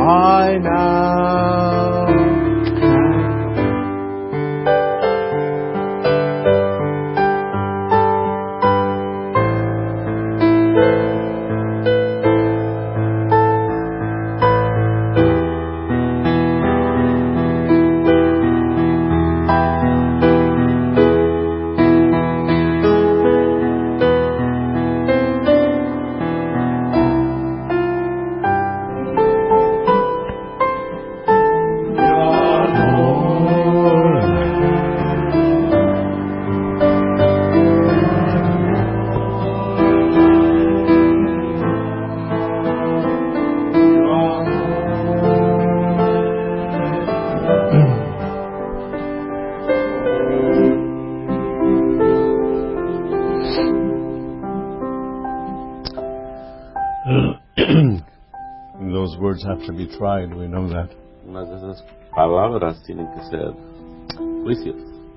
I now those words have to be tried, we know that. Unas de esas palabras tienen que ser juicios.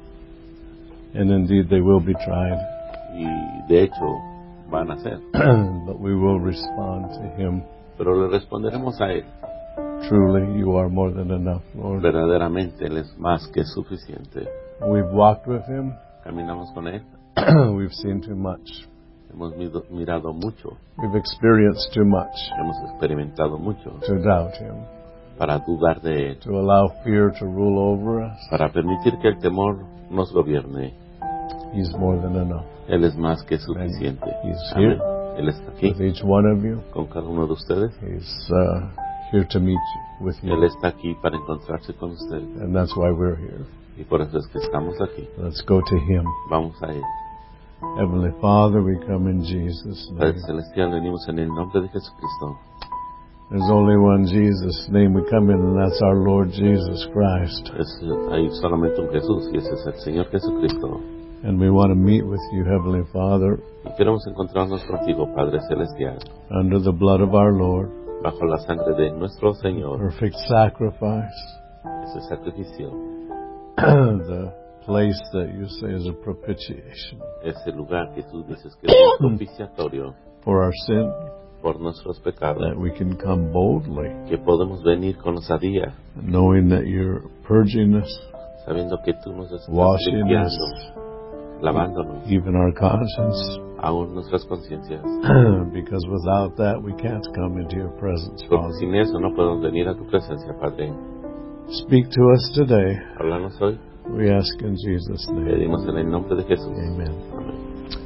And indeed they will be tried. Y de hecho van a ser. But we will respond to Him. Pero le responderemos a Él. Truly, you are more than enough, Lord. Verdaderamente Él es más que suficiente. We've walked with Him. Caminamos con Él. We've seen too much. Hemos mirado mucho. We've experienced too much. Hemos experimentado mucho. To doubt Him. Para dudar de Él. To allow fear to rule over us. Para permitir que el temor nos gobierne. He's more than enough. Él es más que suficiente. He's Amén. here. Él está aquí. With each one of you. Con cada uno de ustedes. He's here to meet you, with you. Él está aquí para encontrarse con ustedes. And that's why we're here. Y por eso es que estamos aquí. Let's go to Him. Vamos a Él. Heavenly Father, we come in Jesus' name. Padre Celestial, venimos en el nombre de Jesucristo. There's only one Jesus' name we come in, and that's our Lord Jesus Christ. Hay solamente un Jesús, y ese es el Señor Jesucristo. And we want to meet with you, Heavenly Father. Y queremos encontrarnos contigo, Padre Celestial. Under the blood of our Lord. Bajo la sangre de nuestro Señor. Perfect sacrifice. Ese sacrificio. The place that you say is a propitiation. Ese lugar que tú dices que es un propiciatorio. For our sin. Por nuestros pecados. That we can come boldly. Que podemos venir con osadía. Knowing that you're purging us. Sabiendo que tú nos estás washing limpiando. us. Lavándonos. Even our conscience. Aún nuestras conciencias. Because without that we can't come into your presence, Porque Father. sin eso no podemos venir a tu presencia, Padre. Speak to us today. Háblanos hoy. We ask in Jesus' name. Pedimos en el nombre de Jesús. Amen. Amén.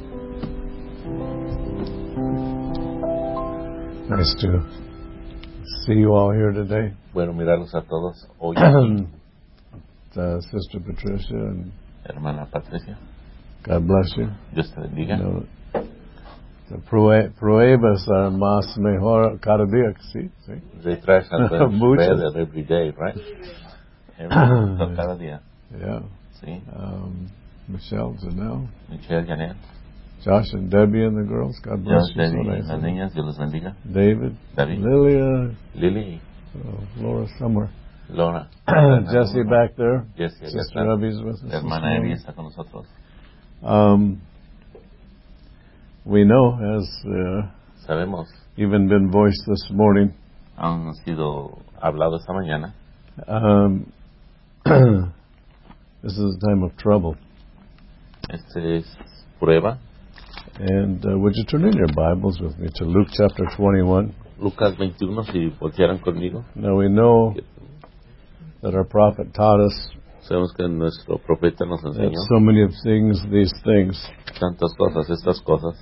Nice to see you all here today. Bueno, mirarlos a todos hoy. Sister Patricia and Hermana Patricia. God bless you. Dios te bendiga. You know, the pruebas are más mejor cada día, ¿sí? They try something Muchas. better every day, right? Cada día. Yeah. Sí. Michelle, Janelle. Michelle, Janet. Josh and Debbie and the girls. God bless Dios, you. Debbie, So nice. las niñas, Dios los bendiga. David. David. Lilia. Lily. Laura somewhere. Lona. Jesse back there. Jessie, Sister Abby's with us. La hermana Abby está con nosotros. We know, as Sabemos. even been voiced this morning, Han sido hablado esta mañana. This is a time of trouble. Este es prueba. And would you turn in your Bibles with me to Luke chapter 21? Lucas 21, si voltearan conmigo. Now we know that our prophet taught us Sabemos que nuestro profeta nos that enseñó so many of these things. tantas cosas, estas cosas.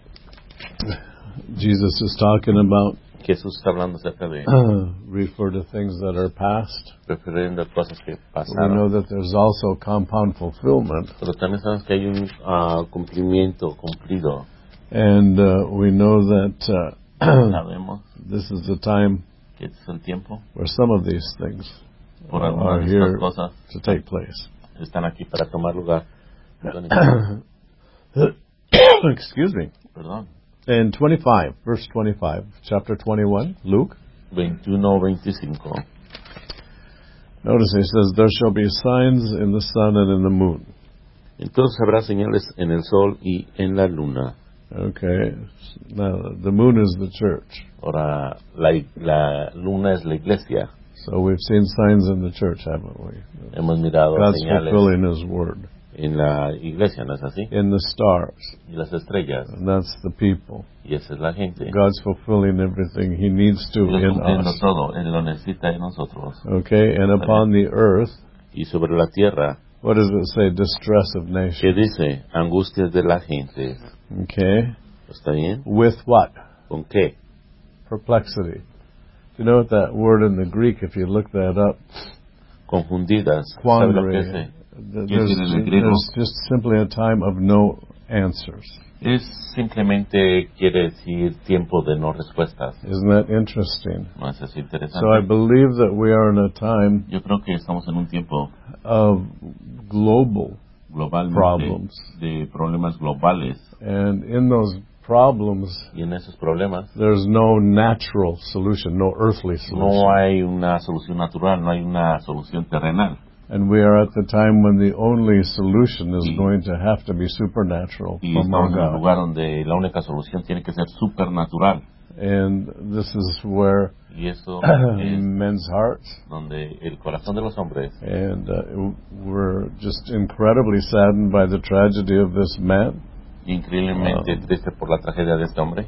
Jesus is talking about Jesús está hablando acerca de refer to things that are past. refiriendo a cosas que We pasaron. know that there's also compound fulfillment. Pero también sabemos que hay un cumplimiento cumplido. And we know that Sabemos this is the time que este es el tiempo where some of these things por are algunas de here estas cosas to take place. están aquí para tomar lugar. Excuse me. Perdón. In 25, verse 25, chapter 21, Luke. 21-25. Notice he says, there shall be signs in the sun and in the moon. Entonces habrá señales en el sol y en la luna. Okay. Now, the moon is the church. Ahora, la luna es la iglesia. So we've seen signs in the church, haven't we? Hemos mirado God's señales fulfilling His word. en la iglesia, ¿no es así? In the stars. Y las estrellas. And that's the people. Y esa es la gente. God's fulfilling everything He needs to Dios in cumpliendo us. todo, Él lo necesita en nosotros. Okay. And upon the earth, Y sobre la tierra, what does it say? Distress of ¿qué nations. dice? Angustias de la gente. Okay. ¿Está bien? With what? ¿Con qué? Perplexity. Do you know what that word in the Greek, if you look that up? Confundidas. ¿Sabe lo que es? Quandary. griego? There's just simply a time of no answers. Es simplemente quiere decir tiempo de no respuestas. Isn't that interesting? ¿No es eso interesante? So I believe that we are in a time Yo creo que estamos en un tiempo of global globalmente problems. de problemas globales. And in those problems, Y en esos problemas there's no natural solution, no earthly no solution. hay una solución natural, no hay una solución terrenal. And we are at the time when the only solution is Y- going to have to be supernatural Y from our estamos en un God. lugar donde la única solución tiene que ser supernatural. And this is where Y eso es men's hearts, donde el corazón de los hombres, and we're just incredibly saddened by the tragedy of this man. increíblemente triste por la tragedia de este hombre,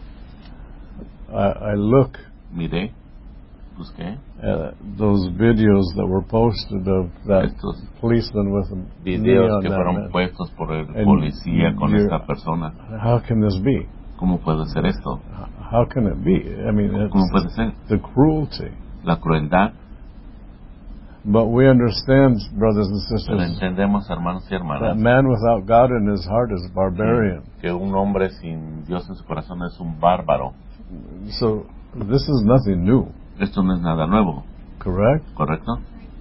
I look miré, busqué at those videos that were posted of that estos policeman with a knee videos on que that fueron man. puestos por el And policía con you're- esta persona. How can this be? ¿Cómo puede ser esto? How can it be? I mean, ¿Cómo it's puede ser? the cruelty. La crueldad. But we understand, brothers and Pero sisters, entendemos, hermanos y that hermanas, man without God in his heart is barbarian. que un hombre sin Dios en su corazón es un bárbaro. So this is nothing new, Esto no es nada nuevo, correct? ¿correcto?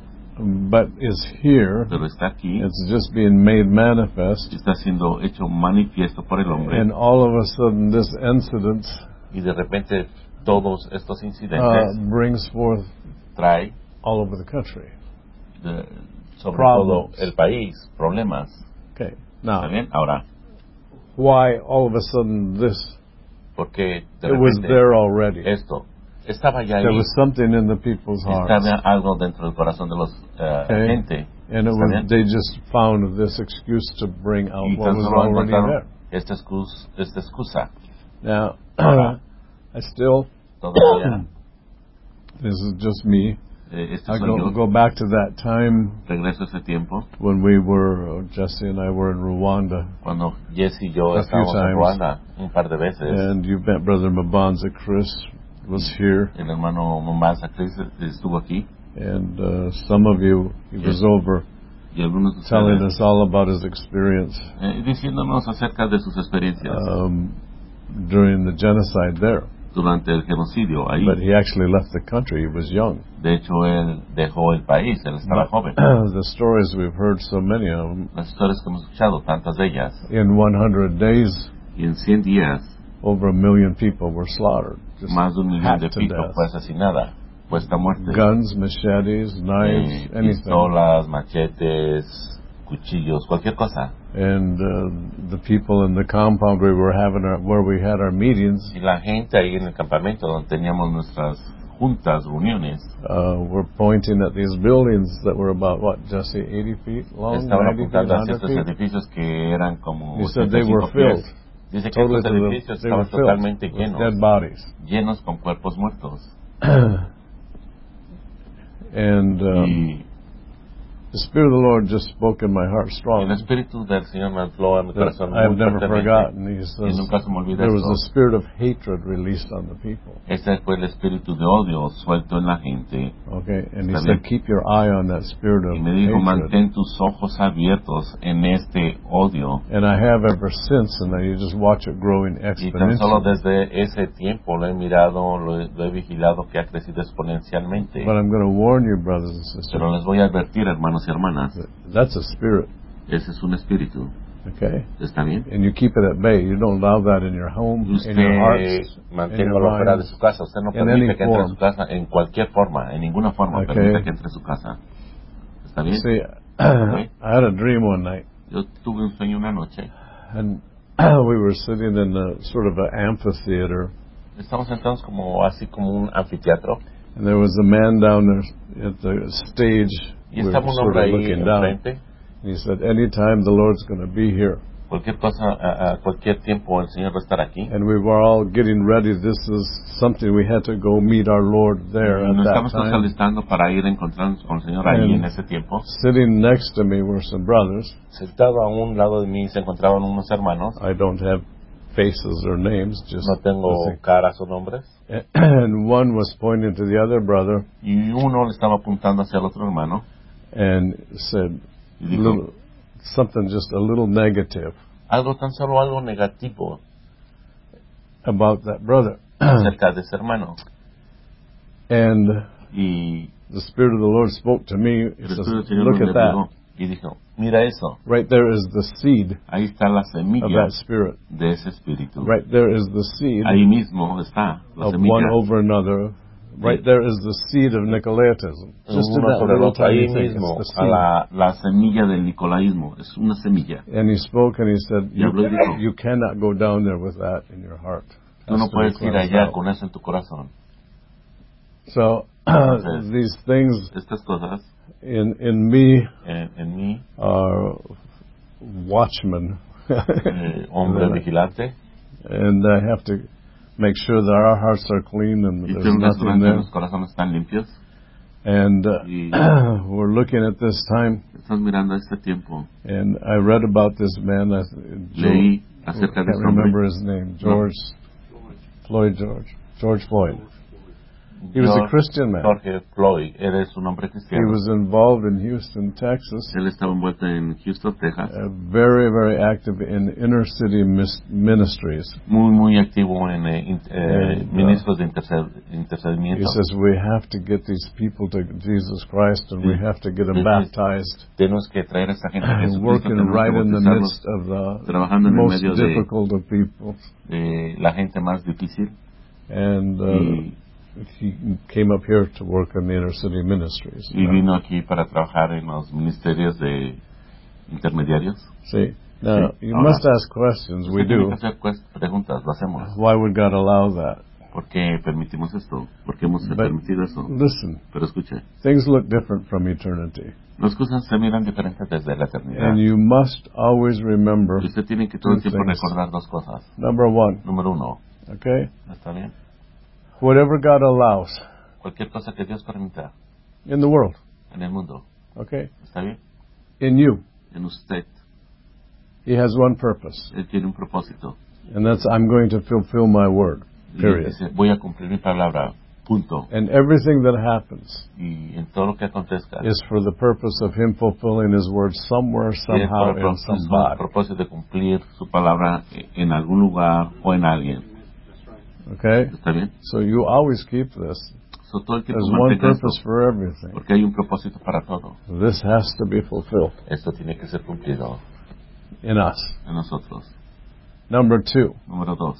But is here. Pero está aquí, It's just being made manifest. está siendo hecho manifiesto por el hombre. And all of a sudden, this incident Y de repente todos estos incidentes brings forth trae all over the country. sobre Problems. todo el país problemas. Okay. ¿Está Now, bien? Ahora, why all of a sudden this? porque de It was repente there already. esto estaba ya ahí, There was something in the people's hearts. estaba algo dentro del corazón de los Okay. gente. And it ¿Está was, bien? they just found this excuse to bring out Y what tan was solo already encontraron there. esta excusa. Now, Ahora, I still, todavía, this is just me. este I soy yo. go back to that time Regreso a ese tiempo when we were, Jesse and I were in Rwanda, cuando Jesse y yo A few estábamos en times. Ruanda un par de veces. and you met Brother Mabanza. Chris was here, El hermano Mombasa Chris estuvo aquí and some of you, he was over y algunos de telling ustedes us all about his experience diciéndonos acerca de sus experiencias during the genocide there. durante el genocidio ahí. But he actually left the country. He was young. De hecho, él dejó el país, él estaba joven. The stories we've heard, so many of them, Las historias que hemos escuchado, tantas de ellas, in 100 days, y en 100 días, over 1 million people were slaughtered. Just más de 1 millón de hacked to people death. fue asesinada, puesta a muerte. Guns, machetes, knives, anything. Pistolas, machetes, cuchillos, cualquier cosa. And the people in the compound where we had our meetings Y la gente ahí en el campamento donde teníamos nuestras juntas, reuniones, were pointing at these buildings that were about, what, Jesse, 80 feet long, estaban 90 feet, apuntando hacia 100 estos feet? edificios que eran como He said they were 85 pies. filled. Dice que Totally estos to edificios they were estaban totalmente filled with llenos, dead bodies. llenos con cuerpos muertos. And Y the Spirit of the Lord just spoke in my heart el strong. Espíritu del Señor me habló a mi That corazón I have muy never fuertemente. forgotten. He Y says nunca se me olvida there was esto. a spirit of hatred released on the people. Ese fue el espíritu de odio suelto en la gente. Okay, and he Está said, bien. keep your eye on that spirit of Y me dijo, hatred. mantén tus ojos abiertos en este odio. And I have ever since, and then you just watch it growing Y tan solo exponentially. desde ese tiempo lo he mirado, lo he vigilado, que ha crecido exponencialmente. But I'm going to warn you, brothers and sisters, Pero les voy a advertir, hermanos y hermanas, that's a spirit, ese es un espíritu. okay? ¿Está bien? And you keep it at bay. You don't allow that in your home, in your hearts, Usted in manténgalo your fuera de minds. su casa. Usted no in permite any que entre a form. su casa en cualquier forma, en ninguna forma Okay. permite que entre a su casa. ¿Está bien? See, I had a dream one night, Yo tuve un sueño una noche and we were sitting in a sort of an amphitheater, Estamos sentados como así como un anfiteatro and there was a man down there at the stage. y We were estaba un sort hombre of ahí looking down. enfrente. And he said, anytime the Lord's going to be here. Cualquier cosa, a cualquier tiempo el Señor va a estar aquí. And we were all getting ready. This is something we had to go meet our Lord there Y at nos that estamos todos time. alistando para ir a encontrarnos con el Señor ahí en ese tiempo. Sitting next to me were some brothers. Sentado a un lado de mí se encontraban unos hermanos. I don't have faces or names, just No tengo caras o nombres. and one was pointing to the other brother Y uno le estaba apuntando hacia el otro hermano and said y dijo something just a little negative algo tan solo algo negativo about that brother. acerca de ese hermano. And Y the Spirit of the Lord spoke to me. He el says, Espíritu del Señor look me at that. pegó y dijo, mira eso, Right there is the seed ahí está la of semilla that Spirit. de ese espíritu. Right there is the seed Ahí mismo está la of semilla. one over another. Right there is the seed of Nicolaitism. Just in Uno that sobre el little otro, ahí tiny thing. mismo, It's the a seed. la semilla del nicolaísmo, es una semilla. And he spoke and he said, Y habló y dijo, you cannot go down there with that in your heart. tú no Has to be puedes ir cleansed allá out. con eso en tu corazón. So Entonces, these things estas cosas in me en mí, are watchmen. hombre vigilante, And I have to make sure that our hearts are clean and y there's tengo que nothing asegurar que there. los corazones están limpios. And Y we're looking at this time, estás mirando este tiempo. and I read about this man. Leí I acerca de can't ese hombre. remember his name. George Floyd. He was a Christian man. Jorge Floyd, eres un hombre He cristiano. was involved in Houston, Texas. Él estaba envuelto en Houston, Texas. Very, very active in inner city ministries. Muy activo en ministros de He intercedimiento. says we have to get these people to Jesus Christ, and we have to get them baptized. Tenemos que traer a esta gente a And Jesucristo, working tenemos right que in the bautizarlos, midst of the trabajando en el most medio de difficult of people. la gente más difícil. And he came up here to work in the inner city ministries. Y vino aquí para trabajar en los ministerios de intermediarios. See, now you Ahora, must ask questions. We Usted tiene do. que hacer preguntas, lo hacemos. Why would God allow that? ¿Por qué permitimos esto? ¿Por qué hemos But permitido eso? listen, Pero escuche, things look different from eternity, las cosas se miran diferentes desde la eternidad. and you must always remember Y usted tiene que todo el two tiempo things. recordar dos cosas. Number one, Número uno, okay, ¿está bien? whatever God allows Cualquier cosa que Dios permita in the world, en el mundo, okay, ¿está bien? in you, En usted, He has one purpose, Él tiene un propósito. and that's I'm going to fulfill my word. Y Period. dice, voy a cumplir mi palabra, punto. And everything that happens Y en todo lo que acontezca, is for the purpose of Him fulfilling His word somewhere, es somehow, por in el somebody. propósito de cumplir su palabra en algún lugar o en alguien. Okay? ¿Está bien? So you always keep this. So, todo el tiempo There's one mantenga purpose esto, for everything. porque hay un propósito para todo. This has to be fulfilled Esto tiene que ser cumplido in us. en nosotros. Number two, Número dos,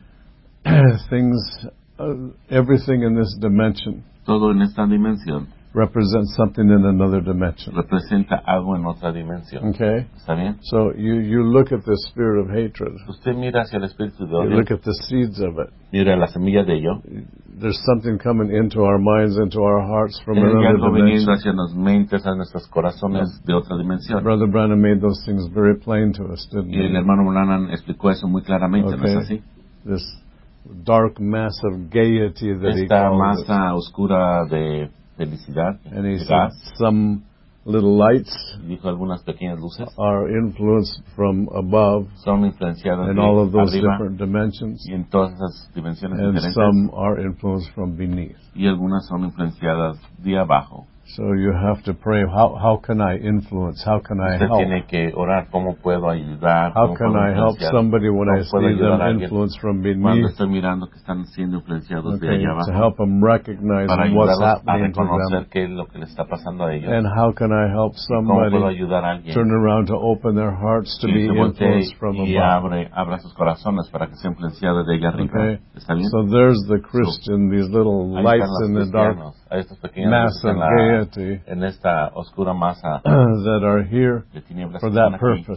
everything in this dimension todo en esta dimensión represents something in another dimension. representa algo en otra dimensión. Okay? ¿Está bien? So you look at the spirit of hatred. Usted mira hacia el espíritu de You odio, look at the seeds of it. mira la semilla de ello. There's something coming into our minds, into our hearts from Hay another algo viniendo dimension. hacia nuestras mentes, a nuestros corazones de otra dimensión. Brother Branham made those things very plain to us, didn't Y el he? hermano Branham explicó eso muy claramente, ¿no es así? This dark mass of gaiety that he Esta called it. masa oscura de felicidad, And he de said gas, some little lights dijo algunas pequeñas luces, are influenced from above son influenciadas in de all of those arriba different dimensions, y en todas esas dimensiones and diferentes, some are influenced from beneath. y algunas son influenciadas de abajo. So you have to pray, how can I influence? How can I Usted help? tiene que orar cómo puedo ayudar, How cómo can puedo I help influenciar, somebody when I cómo puedo see ayudar a them alguien influenced from cuando beneath? estoy mirando que están siendo influenciados de Okay, allá to abajo, help them recognize para what's ayudarlos a happening to them. reconocer qué es lo que le está pasando a ellos, And how can I help y cómo puedo somebody ayudar a alguien turn around to open their hearts to que be se voltee influenced from y above? abra sus corazones para que sea influenciado de allá arriba. Okay, ¿Está bien? so there's the Christian, these little Ahí lights están in los the dark cristianos, hay estos pequeños mass of gaiety en esta oscura masa that are here de tinieblas for que that están aquí purpose.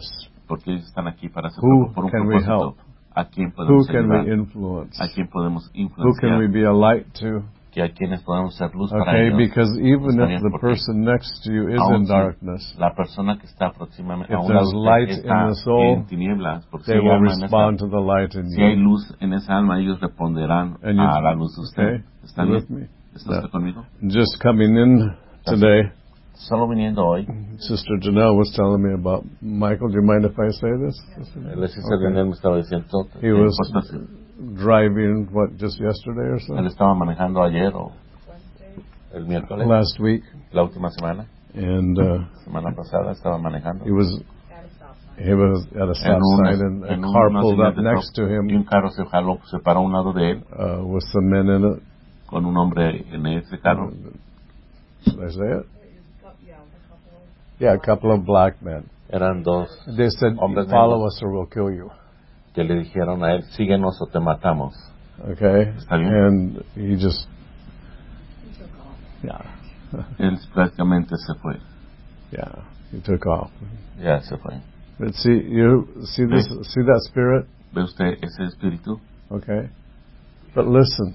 porque ellos están aquí para hacer Who por un can we propósito. help? ¿A quién Who podemos can we ayudar? influence? ¿A quién podemos Who can we influenciar? be a light to? Que a quienes podemos ser luz para Okay, ellos. because even Está if bien, the porque person next to you is aun in si darkness, la persona que está próximamente a if un lado there's de light usted in está the soul, en tinieblas, porque si they hay will alma en respond esa, to the light in si hay you. luz en esa alma, ellos responderán And a la luz de usted. okay, ¿Está you bien? with me? ¿Está usted conmigo? Just coming in today, Solo viniendo hoy, Sister Janelle was telling me about Michael. Do you mind if I say this? el César Lionel me estaba diciendo He was driving, just yesterday or él so? estaba manejando ayer o el miércoles, Last week. la última semana, And semana pasada estaba manejando. he was at a stop sign, and a car pulled up next to y him un carro se paró a un lado de él with some men in it. con un hombre en ese carro. Should I say it? Yeah, a couple of black men. Eran dos They said, hombres "Follow negros us or we'll kill you." que le dijeron a él, síguenos o te matamos. Okay? Está bien. And he just, yeah, Él prácticamente se fue. yeah, he took off. Ya se fue. But see that spirit? ¿Ve usted ese espíritu? Okay? But listen.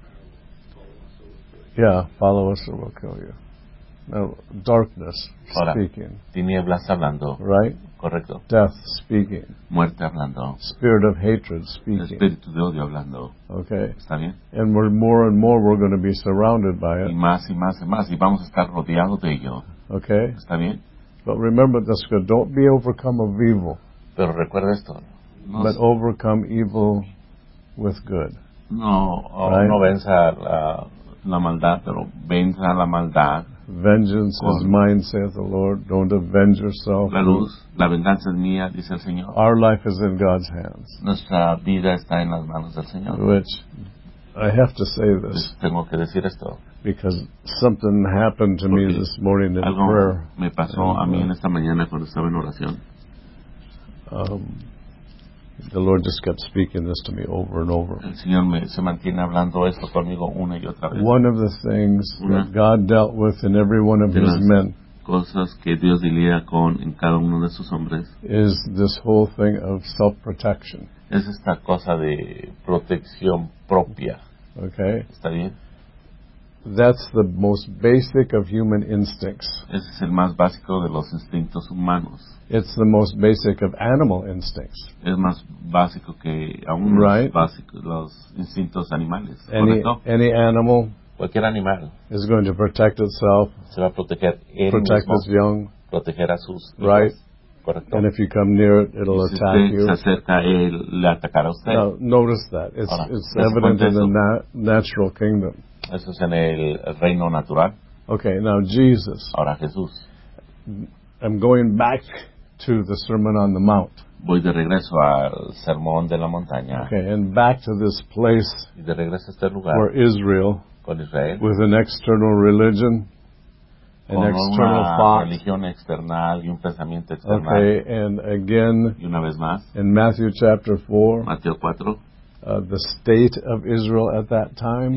Yeah, follow us or we'll kill you. Now, darkness Ahora, speaking, tinieblas hablando, right? correcto. Death speaking. Muerte hablando. Spirit of hatred speaking. Espíritu de odio hablando. Okay? ¿Está bien? And more and more we're going to be surrounded by Y it. más y más y más. Y vamos a estar rodeados de ello. Okay? ¿Está bien? But remember this good. Don't be overcome of evil, Pero recuerda esto. No, but overcome evil with good. Right? no venza la maldad, pero venza la maldad. Vengeance is mine, saith the Lord. Don't avenge yourself. La luz, la venganza es mía, dice el Señor. Our life is in God's hands. Nuestra vida está en las manos del Señor. Which, I have to say this, Tengo que decir esto. because something happened to me this morning in Algo prayer. me pasó a mí en esta mañana cuando estaba en oración. The Lord just kept speaking this to me over and over. El Señor se mantiene hablando esto conmigo una y otra vez. One of the things that God dealt with in every one of His men Cosas que Dios lidia con en cada uno de sus hombres is this whole thing of self-protection. es esta cosa de protección propia. Okay? ¿Está bien? That's the most basic of human instincts. Ese es el más básico de los instintos humanos. It's the most basic of animal instincts. Es más básico que aún Right. los instintos animales. Any ¿Correcto? animal Cualquier animal is going to protect itself, se va a proteger él protect mismo, its young, proteger a sus hijos. Right. ¿Correcto? and if you come near it, it'll Y si attack usted you. se acerca, él le atacará a usted. Now, notice that. It's Ahora, it's dese evident cuenta in the eso. natural kingdom. Eso es en el reino natural. Okay, now Jesus. Ahora Jesús. I'm going back to the Sermon on the Mount. Voy de regreso al sermón de la montaña. Okay, and back to this place Y de regreso a este lugar where Israel, con Israel, with an external religion, an con external una thought, religión external y un pensamiento external. okay, and again, Y una vez más, in Matthew chapter 4, Mateo 4, the state of Israel at that time,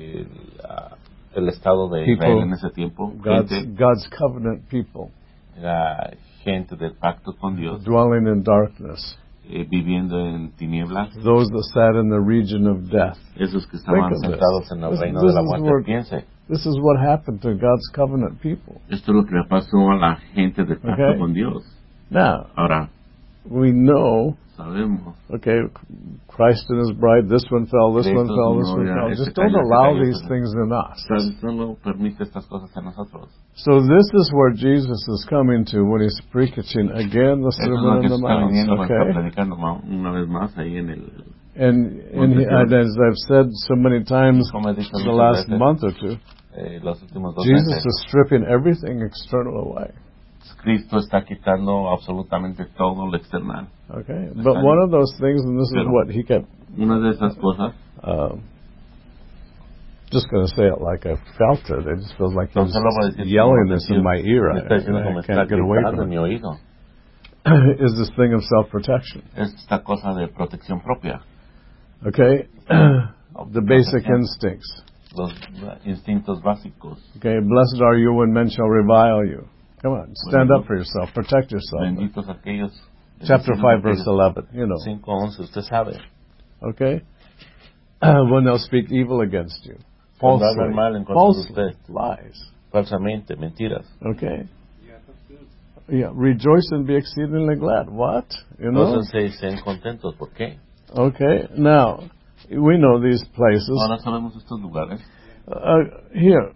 el estado de Israel en ese tiempo, God's covenant people, era gente del pacto con Dios, dwelling in darkness, viviendo en tinieblas, those that sat in the region of death. esos que estaban Think of this. sentados en el This- reino this de la is muerte. where- Piense, This is what happened to God's covenant people. esto es lo que le pasó a la gente del pacto Okay. con Dios. Now, Ahora, we know, sabemos, okay, Christ and His bride, this one fell, this one Cristo, fell, su this one novia, fell. este Just don't cayó, este allow cayó, these este- things in us. solo permite estas cosas en nosotros. So this is where Jesus is coming to when He's preaching again the Eso es lo Sermon que on the está Mount. viniendo, está Okay? predicando una vez más ahí en el... And as I've said so many times Como he dicho the muchas last veces, month or two, los últimos 2 Jesus meses, is stripping everything external away. Cristo está quitando absolutamente todo lo external. Okay? But one of those things, and this is Pero- what He kept, Una de esas cosas, just going to say it like I felt it. It just feels like He no was solo para decir yelling como this in my ear. me está diciendo como I está can't get away gritando en from mi it. oído, Is this thing of self-protection. es esta cosa de protección propia, Okay? The basic instincts. los instintos básicos. Okay? Blessed are you when men shall revile you. Come on, stand up for yourself. Protect yourself. Benditos aquellos Chapter 5, verse 11, you know. 5:11, usted sabe. Okay? When they'll speak evil against you. Cuando hablan mal en contra de usted. Lies. Falsamente, mentiras. Okay? Yeah, rejoice and be exceedingly glad. What? You know? Entonces estén contentos. ¿Por qué? Okay, now, we know these places. Ahora sabemos estos lugares. Here,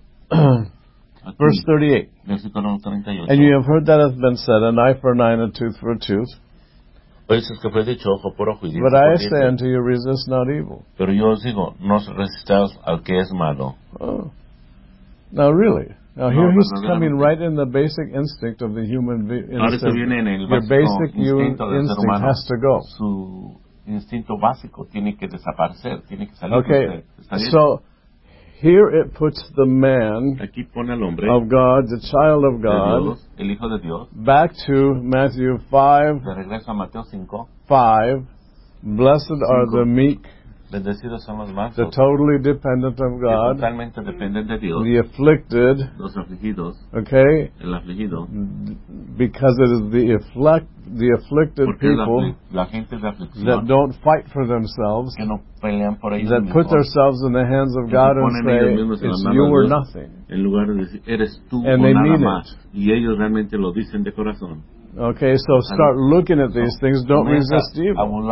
Aquí, verse 38. versículo 38. And you have heard that hath been said, an eye for an eye and a tooth for a tooth. Oíste que fue dicho ojo por ojo y diente But por I diente. say unto you, resist not evil. Pero yo os digo, no resistáis al que es malo. Oh. Now really, now here No, he's verdaderamente. coming right in the basic instinct of the human Ahora esto instinct. viene en el Your básico basic instinto del ser instinct humano. has to go. Su instinto básico tiene que desaparecer, tiene que salir de Okay, usted. ¿Está bien? so here it puts the man Aquí pone al hombre of God, the child of de God, Dios, el Hijo de Dios, back to Matthew 5, de regreso a Mateo 5. 5. Blessed are the meek, Bendecidos son los the mansos, totally dependent of que God, totalmente dependen de Dios, the afflicted, los afligidos, okay, el afligido, because it is the afflicted porque es people la gente de that aflicción don't fight for themselves, que no pelean por ellos that put mismos, themselves in the hands of que God se and ponen ellos say, mismos en las it's manos you de or Dios, nothing. en lugar de decir, eres tú And o they nada mean más. it. Y ellos realmente lo dicen de corazón. Okay, so start looking at these things. Don't Comienza resist evil.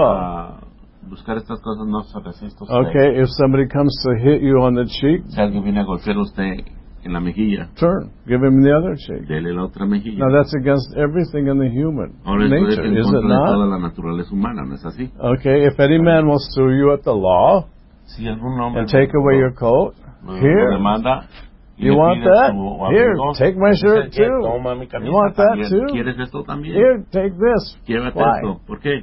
a buscar estas cosas, no se resiste usted. Okay, if somebody comes to hit you on the cheek, Si alguien viene a golpear a usted en la mejilla, turn. Give him the other cheek. dele la otra mejilla. Now that's against everything in the human Ahora esto es nature, en is it contra de toda not? la naturaleza humana, ¿no es así? Okay, if any man will sue you at the law Si algún hombre and take away your coat, lo here, demanda y you le want pide that? su Here, amigo, take my shirt dice, too. toma mi camisa You want that también. too? ¿Quieres esto también? Here, take this. Llévate Why? esto. ¿Por qué?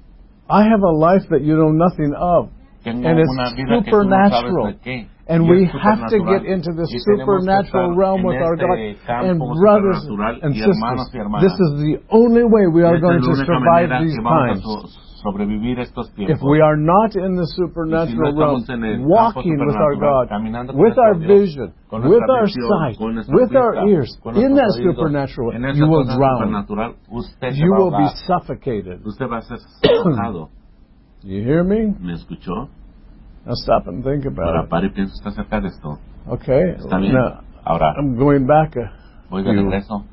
I have a life that you know nothing of. Tengo And it's una vida que tú no sabes supernatural. de qué. And Y we es have to supernatural. get into the Y tenemos que supernatural estar realm en with our God. este campo And brothers supernatural and y hermanos sisters, y hermanas. this is the only way we are Esta going es to la única survive manera these que vamos times. a sobrevivir estos tiempos. If we are not in the Y si no supernatural realm, estamos en el campo walking with our supernatural, God, caminando con with nuestro our Dios, vision, con with nuestra our visión, sight, con nuestra with our vista, ears, con in nuestros that oídos, supernatural, en esa you will cosa drown. supernatural, usted se You va a will be ahogar. suffocated. Usted va a ser sofocado. You hear me? ¿Me escuchó? Now stop and think Ahora about it. pare y piensa usted acerca de esto. Okay? Está bien. Now, Ahora, I'm going back voy de you. regreso.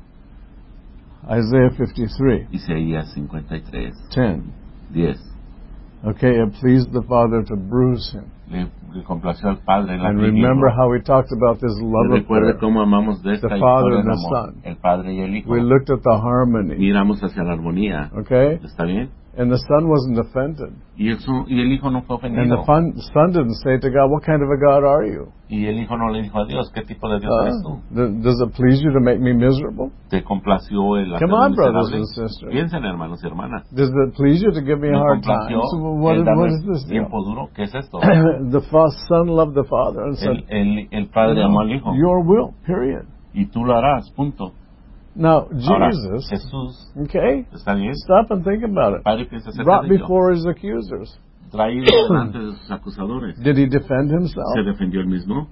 Isaiah 53, Isaías 53, 10. 10. Okay, it pleased the Father to bruise him. Le complació al Padre en la And remember how we talked about this love recuerde affair. cómo amamos de esta The Father historia and de the amor. Son. El Padre y el Hijo. We looked at the harmony, Miramos hacia la armonía. okay? ¿Está bien? And the Son wasn't offended. Y el Hijo no fue And ofendido. the Son didn't say to God, what kind of a God are you? Y el Hijo no le dijo a Dios, ¿qué tipo de Dios eres tú? Does it please you to make me miserable? ¿Te complació el Come hacerme on, brothers miserable? and sisters. Piensen, hermanos y hermanas. Does it please you to give me a ¿Me hard time? complació So what el darme is this deal? tiempo duro? ¿Qué es esto? The Son loved the Father and said, El Padre amó al Hijo. your will, period. Y tú lo harás, punto. Now, Ahora, Jesus, Jesús, okay, ¿está bien? stop and think about it. Padre piensa acerca Brought de ello. before his accusers. Traído delante de sus acusadores. Did he defend himself? ¿Se defendió él mismo?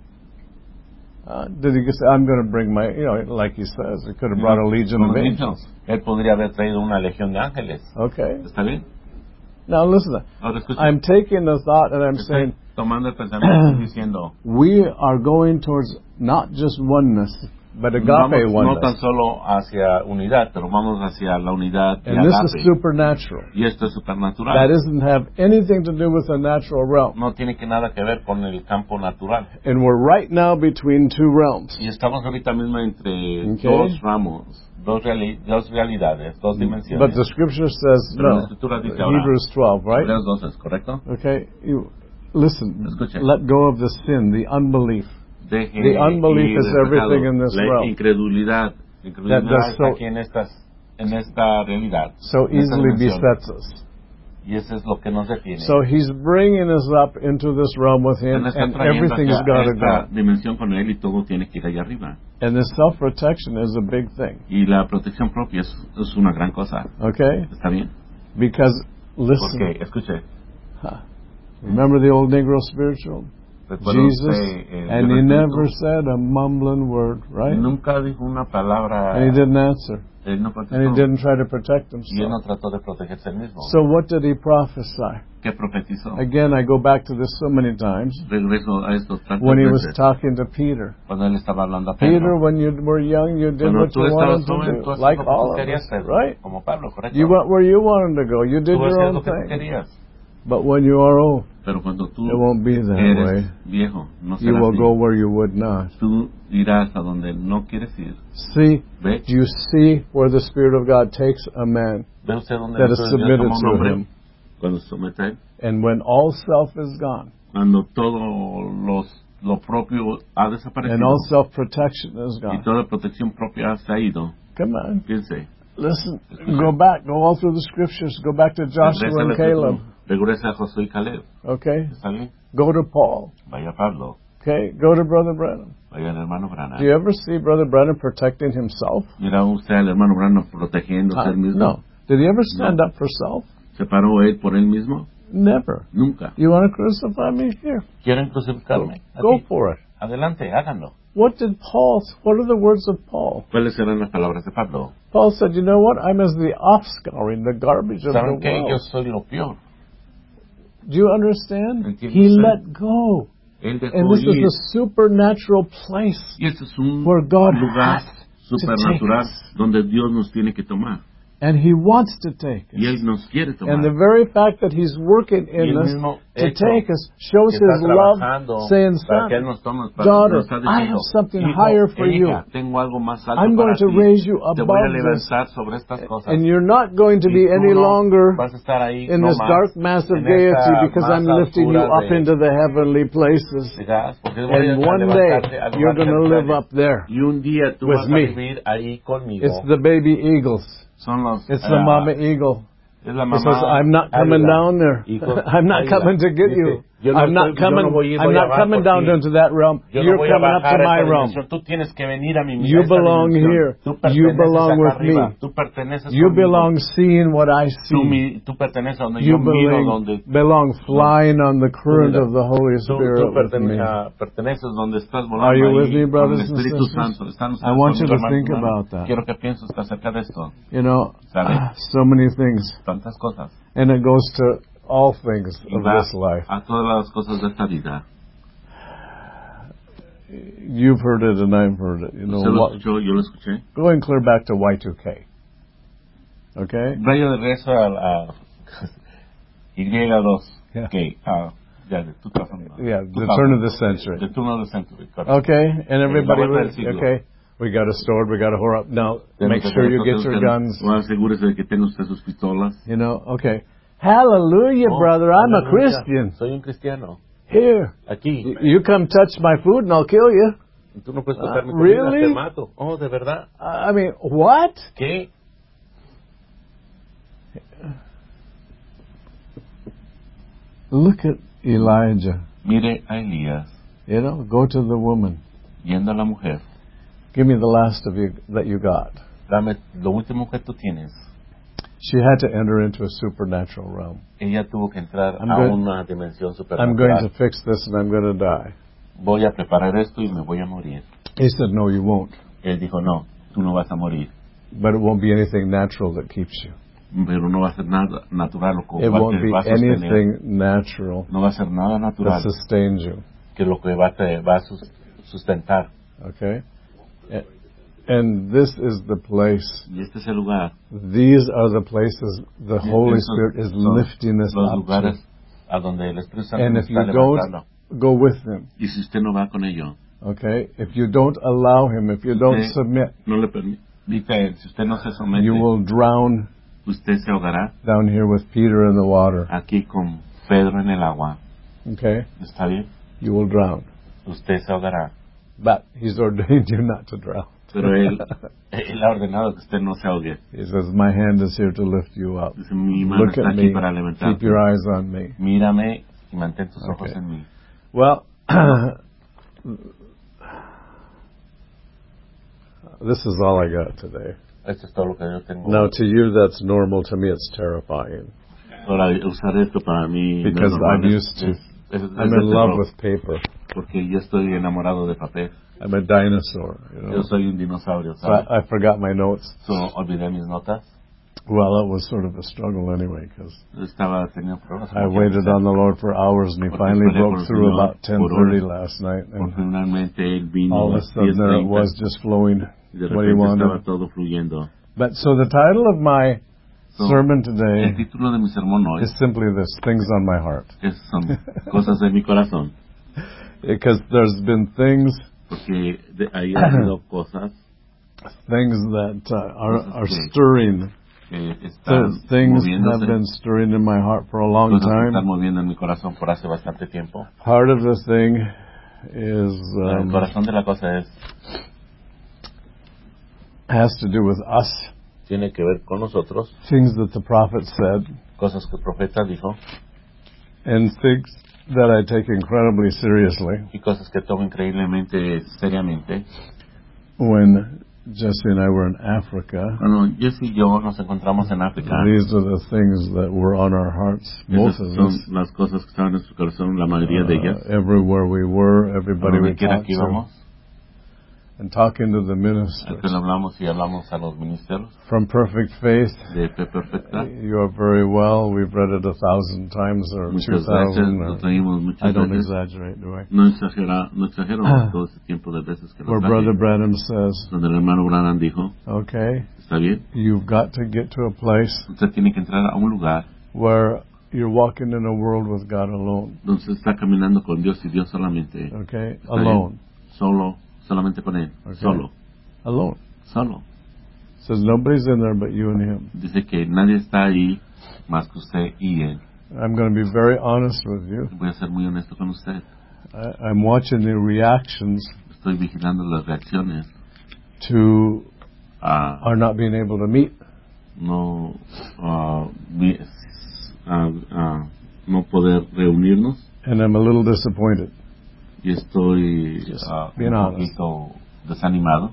Did he say, I'm going to bring my, like he says, he could have brought a legion Como of dijo, angels. él podría haber traído una legión de ángeles. Okay. ¿Está bien? Now listen, Ahora escucha. I'm taking the thought and I'm Estoy saying, tomando el pensamiento y diciendo, we are going towards not just oneness, but agape vamos no tan oneness. solo hacia unidad, pero vamos hacia la unidad de And this is agape. supernatural. Y esto es supernatural. That doesn't have anything to do with the natural realm. No tiene que nada que ver con el campo natural. And we're right now between two realms. Y estamos ahorita mismo entre Okay. dos ramos, dos realidades, dos dimensiones. But the scripture says, Pero la no, escritura dice ahora, Hebrews 12, right? Hebreos 12, ¿correcto? Okay, listen, Escuche. let go of the sin, the unbelief. Deje The unbelief ir is del everything pecado. in this La realm. incredulidad That está so- aquí en esta realidad. So en esta easily dimensión. besets us. Y eso es lo que nos detiene. So he's bringing us up into this realm with him, Nos está and trayendo everything's hacia got to esta go. dimensión con él y todo tiene que ir allá arriba. And this self-protection is a big thing, Y la protección propia es una gran cosa. okay? ¿Está bien? Because, listen, Porque, escuche, remember the old Negro spiritual? Recuerdo Jesus, usted, and yo he respeto, never said a mumbling word, right? nunca dijo una palabra. And he didn't answer. Él no And he contestó. didn't try to protect Y él no himself. trató de protegerse él mismo. So what did he prophesy? ¿Qué profetizó? Again, I go back to this so many times. Regreso a esto tantas When he was veces. talking to Peter. Cuando él estaba hablando a Peter, Pedro. when you were young, you did Cuando what tú you estabas wanted to joven, tú do, hacías like lo que all tú of querías, us, Pedro. right? Como Pablo, correcto. You went where you wanted to go. You did Tú your hacías own lo que tú thing. querías. But when you are old, Pero cuando tú it won't be that eres way. viejo, no You será will así. go where you would not. Tú irás a donde no quieres ir. See, ¿Ve? do you see where the Spirit of God takes a man ¿Ve usted donde that el is Espíritu de Dios submitted toma un to hombre Him? cuando se somete a él? And when all self is gone, Cuando todo lo propio ha and desaparecido all self-protection is y gone. toda protección propia se ha ido, Come on. piense, Listen, go back, go all through the scriptures, go back to Joshua regresa and al Caleb, Espíritu, regresa a Josué y Caleb, okay? ¿está bien? Go to Paul, Vaya Pablo, okay? Go to Brother Branham. vaya el hermano Do Branham. you ever see Brother Branham protecting himself? Mira usted al hermano Branham protegiéndose él mismo. No. Did he ever stand up for self? ¿Se paró él por él mismo? Never. Nunca. You want to crucify me? Here. ¿Quieren crucificarme? Go Aquí. for it. Adelante, háganlo. What are the words of Paul? ¿Cuáles serán las palabras de Pablo? Paul said, you know what? I'm as the offscouring, the garbage of the ¿Saben qué? Yo world. soy lo peor. Do you understand? Entiendo He usted. let go. Él dejó And this ir. is a supernatural place Y este es un where God lugar has to supernatural take us. donde Dios nos tiene que tomar. And He wants to take us. Y Él nos quiere tomar. And the very fact that He's working Y el in us mismo to hecho take us shows que está His love, trabajando saying, para que Él son, nos tome, daughter, nos está I diciendo, have something hijo, higher for you. hija, tengo algo más alto I'm going para to ti. raise you Te voy a above this. levantar sobre estas cosas. And you're not going to Y be tú any no longer vas a estar ahí, in no this más, dark mass of en gaiety esta because más I'm lifting you altura up de- into the heavenly places. Digas, porque voy a And one levantarte day, al lugar you're going to live celestial. up there. Y un día tú with vas a me. vivir ahí conmigo. It's the baby eagles. Son los, It's the mama eagle. es la He mamá says, I'm not coming águila. down there. Hijo, I'm not águila. coming to get Dice, you. yo no I'm not estoy- yo coming. no voy a ir, I'm voy a not bajar coming por down ti. into that realm. Yo You're no voy a coming up bajar to a my esta realm. dimensión. Tú tienes que venir a mi You esta belong dimensión. here. Tú You perteneces belong acá with arriba. me. Tú perteneces You conmigo. belong seeing what I Tú, see. tú perteneces a donde You yo miro, donde belong flying on the current mira, of the Holy tú Spirit with me. perteneces donde estás volando Are you ahí with me, con brothers el and Espíritu sisters? Santo. Están I want you conmigo, to think hermanos. about that. Quiero que pienses acerca de esto. You know, ¿Sabe? so many things. Tantas cosas. And it goes to all things Y of va this life. a todas las cosas de esta vida. You've heard it and I've heard it. You know, ¿Usted lo escuchó? Yo lo escuché. going clear back to Y2K. Okay? Vaya de regreso a Y2, Yeah. que ya de 2000. Yeah, the turn of the century. The turn of the century, correcto. Okay? And everybody, La vuelta del siglo. okay? We got a sword, we got a whore up. Now, Tenemos make que sure hacer you esto, get your tenemos que- guns. Asegúrese de que tenga usted sus pistolas. You know, okay. Hallelujah, Oh, brother. I'm a aleluya. Christian. Soy un cristiano. Here. Aquí. You come touch my food and I'll kill you. Tú no puedes tocar mi comida, really? te mato. Oh, ¿de verdad? I mean, what? ¿Qué? Look at Elijah. Mire a Elías You know, go to the woman. yendo a la mujer. Give me the last of you that you got. Dame lo último que tú tienes. She had to enter into a supernatural realm. Ella tuvo que entrar I'm a going- una dimensión I'm going to supernatural. fix this and I'm going to die. Voy a preparar esto y me voy a morir. He said, no, you won't. Él dijo, no, tú no vas a morir. But it won't be anything natural that keeps you. Pero no va a ser nada natural lo que It va, won't te be va a sostener. anything natural No va a ser nada that natural sustains you. que lo que te va a sustentar. Okay? And this is the place. Y este es el lugar. These are the places the Y Holy esos Spirit is son lifting us los up lugares to. a donde el Espíritu Santo And nos if está you levantando. don't go with Him, Y si usted no va con ello, okay? If you don't allow Him, if you don't usted submit, no le permite a él, si usted no se somete, you will drown usted se ahogará down here with Peter in the water. aquí con Pedro en el agua. Okay? ¿Está bien? You will drown. Usted se ahogará. But He's ordained you not to drown. Pero él ha ordenado que usted no se ahogue. He says, my hand is here to lift you up. Dice, mi mano Look está at aquí me. para Keep levantarte. your eyes on me. Mírame y mantén tus ojos Okay. en mí. Well, this is all I got today. Esto es todo lo que yo tengo. Now, to you, that's normal. To me, it's terrifying. Ahora, usar esto para mí no es Because normal, I'm used to. es I'm de in love terror. with paper. Porque yo estoy enamorado de papel. I'm a dinosaur. You know? Yo soy un dinosaurio, So ¿sabes? I forgot my notes. So, olvidé mis notas. Well, it was sort of a struggle anyway, because Tenía problemas. I waited on the Lord for hours, and He finally broke through about 10:30 last night, and Finalmente él vino all of a sudden there it was, just flowing y de what He repente estaba wanted. todo fluyendo. But so the title of my sermon El today título de mi sermón hoy is simply this: Things on my heart. son cosas de mi corazón. Because there's been things Porque ahí ha habido cosas that are stirring. Things have been stirring in my heart for a long cosas que time. están moviendo en mi corazón por hace bastante tiempo. Part of the thing is El corazón de la cosa has to do with us. Tiene que ver con nosotros. Things that the prophet said. Cosas que el profeta dijo. And things that I take incredibly seriously. Y cosas que tomo increíblemente seriamente. When Jesse and I were in Africa, Bueno, Jesse y yo nos encontramos en África. These are the things that were on our hearts. Most of son us. Las cosas que estaban en su corazón, la mayoría de ellas. Everywhere we were, everybody we talked que íbamos, and talking to the ministers. Hablamos y hablamos a los ministros. From Perfect Faith, de Fe Perfecta. You are very well. We've read it 1,000 times or 2,000. I don't exaggerate, do I? No exagero todo ese tiempo de veces que lo Where Brother Branham says, donde el hermano Branham dijo, okay, ¿está bien? You've got to get to a place Usted tiene que entrar a un lugar where you're walking in a world with God alone. Donde se está caminando con Dios y Dios solamente. Okay, alone. Solamente con Él. Okay. Solo. Alone. Says nobody's in there but you and Him. Dice que nadie está ahí más que usted y Él. I'm going to be very honest with you. Voy a ser muy honesto con usted. I'm watching the reactions. Estoy vigilando las reacciones. To our not being able to meet. No poder reunirnos. And I'm a little disappointed. Y estoy un poquito desanimado.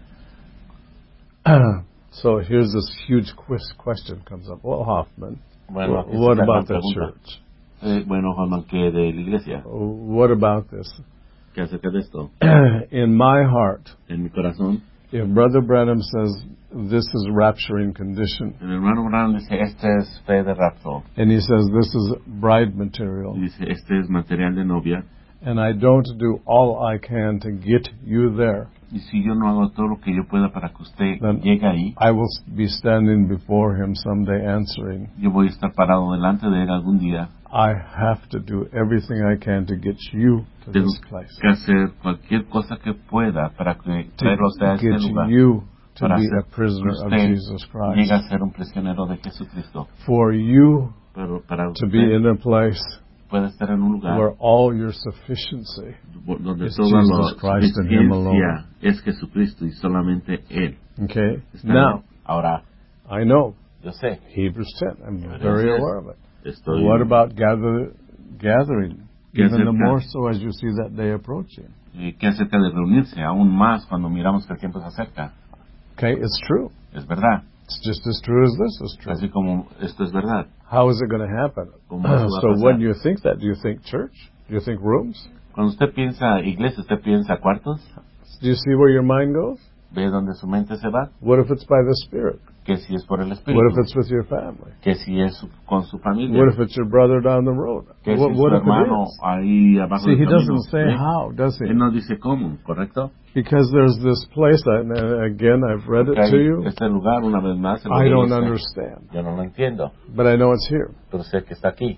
So here's this huge question comes up. Well, Hoffman, bueno, what about the church? Bueno, Hoffman, ¿qué de la iglesia? What about this? ¿Qué acerca de esto? In my heart, en mi corazón, if Brother Branham says this is rapturing condition, el hermano Branham dice este es fe de rapto, and he says this is bride material, dice este es material de novia, and I don't do all I can to get you there, y si yo no hago todo lo que yo pueda para que usted llegue ahí, I will be standing before Him someday answering. Yo voy a estar parado delante de Él algún día. I have to do everything I can to get you to this place. Que hacer cualquier cosa que pueda para que traerlo a este lugar. You to be a prisoner of Jesus Christ. Llega a ser un prisionero de Jesucristo. For you para to be in a place puede estar en un lugar where all your sufficiency donde is toda Jesus Christ and Him alone. Es Jesucristo y solamente Él. Okay. Now, ahora, I know. Yo sé. Hebrews 10. I'm very aware of it. Estoy what about gathering? Even the more so as you see that day approaching. ¿Qué acerca de reunirse aún más cuando miramos que el tiempo se acerca? Okay, it's true. Es verdad. It's just as true as this is true. Así como esto es verdad. How is it going to happen? So when you think that, do you think church? Do you think rooms? Cuando usted piensa iglesia, ¿usted piensa cuartos? Do you see where your mind goes? ¿Ve dónde su mente se va? What if it's by the Spirit? ¿Qué si es por el Espíritu? What if it's with your family? ¿Qué si es con su familia? What if it's your brother down the road? ¿Qué si es su hermano ahí abajo del camino? See, he doesn't say how, does he? Él no dice cómo, ¿correcto? Because there's this place, and again, I've read it to you. Este lugar, una vez más, I don't understand. Yo no lo entiendo. But I know it's here. Pero sé que está aquí.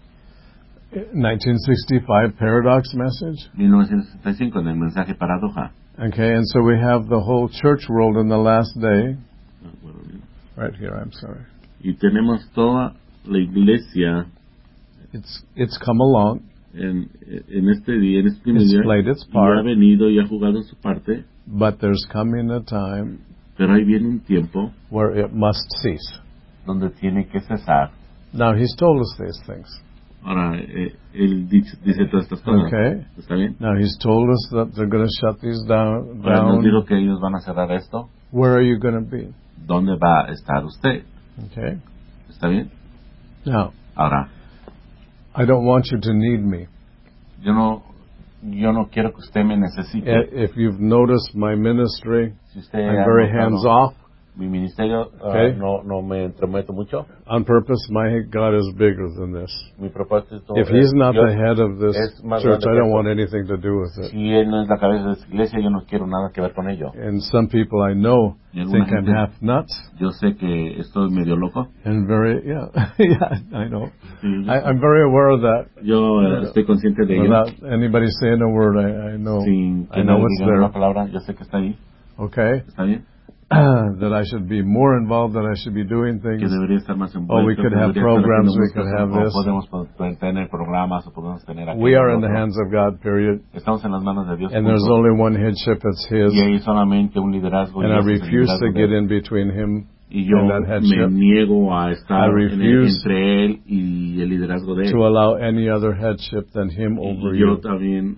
1965 Paradox Message. 1965, en el mensaje paradoja. Okay, and so we have the whole church world in the last day. Right here, I'm sorry. Y tenemos toda la iglesia. It's come along. En este día, en este primer día, played its part, y ha venido y ha jugado su parte. But there's coming a time. Pero ahí viene un tiempo. Where it must cease. Donde tiene que cesar. Now He's told us these things. Ahora, él dice todas estas cosas. Okay. ¿Está bien? Now He's told us that they're going to shut these down. Ahora nos dijo que ellos van a cerrar esto. Where are you going to be? ¿Dónde va a estar usted? Okay. ¿Está bien? Now. Ahora. I don't want you to need me. Yo no yo no quiero que usted me necesite. If you've noticed my ministry, Si usted I'm very hands-off. Mi ministerio no me entrometo mucho. On purpose, my God is bigger than this. Mi propósito If He's not the head of this church, I don't want anything to do with it. Si Él no es la cabeza de esta iglesia, yo no quiero nada que ver con ello. And some people I know think I'm half nuts. Yo sé que estoy medio loco. And yeah, I know. I'm very aware of that. Yo estoy consciente de ello. Without anybody saying a word, I know. Sin que nadie diga una palabra, yo sé que está ahí. Okay. ¿Está bien? That I should be more involved, that I should be doing things. Que debería estar más envuelto, we could have programs, we could have this. Podemos tener programas, o podemos tener aquello. We are in the hands of God, period. Estamos en las manos de Dios. And there's only one headship, it's His. Y hay solamente un liderazgo. And I refuse to get in between Him y yo and that headship. Me niego a estar entre él y el liderazgo de él. To allow any other headship than Him over you. Yo también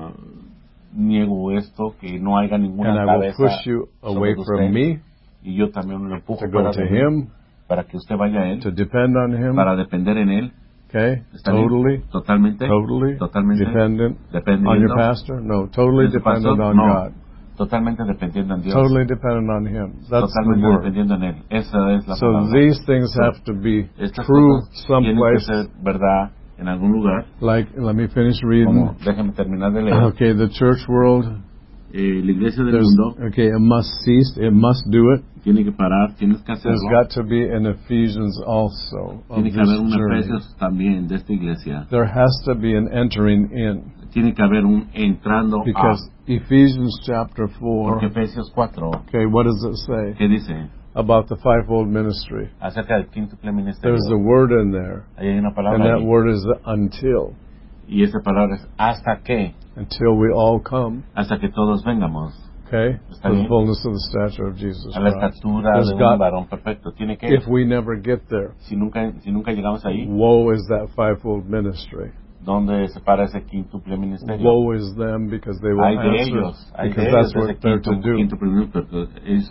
niego esto, que no haya ninguna and cabeza I will push you away from me, y yo también lo empujo to go to Him, para que usted vaya a Él, to depend on Him, para depender en Él. Okay, totally, totalmente dependent on your pastor? No, totally dependent on God. Totalmente dependiendo en Dios. Totally dependent on Him. That's totalmente the word. Dependiendo en Él. Esa es la palabra. So these things have to be true someplace. Tienen que ser verdad en algún lugar. Like, let me finish reading. Déjame terminar de leer. Okay, the church world. La iglesia del mundo. Okay, it must cease. It must do it. Tiene que parar. Tienes que hacerlo. There's got to be an Ephesians also. Tiene que haber un Efesios también de esta iglesia. There has to be an entering in. Tiene que haber un entrando because Ephesians chapter 4. Porque Efesios 4. Okay, what does it say? ¿Qué dice? About the fivefold ministry. Acerca del quíntuple ministerio. There's a word in there. Hay una palabra and that ahí. Word is until. Y esa palabra es hasta que. Until we all come. Hasta que todos vengamos. Okay? To the fullness of the stature of Jesus Christ. A la estatura de un varón perfecto. Tiene que. If we never get there. Si nunca llegamos ahí. Woe is that fivefold ministry. Donde se para ese quíntuple ministerio. Woe is them because they will answer. Because that's what they're to do.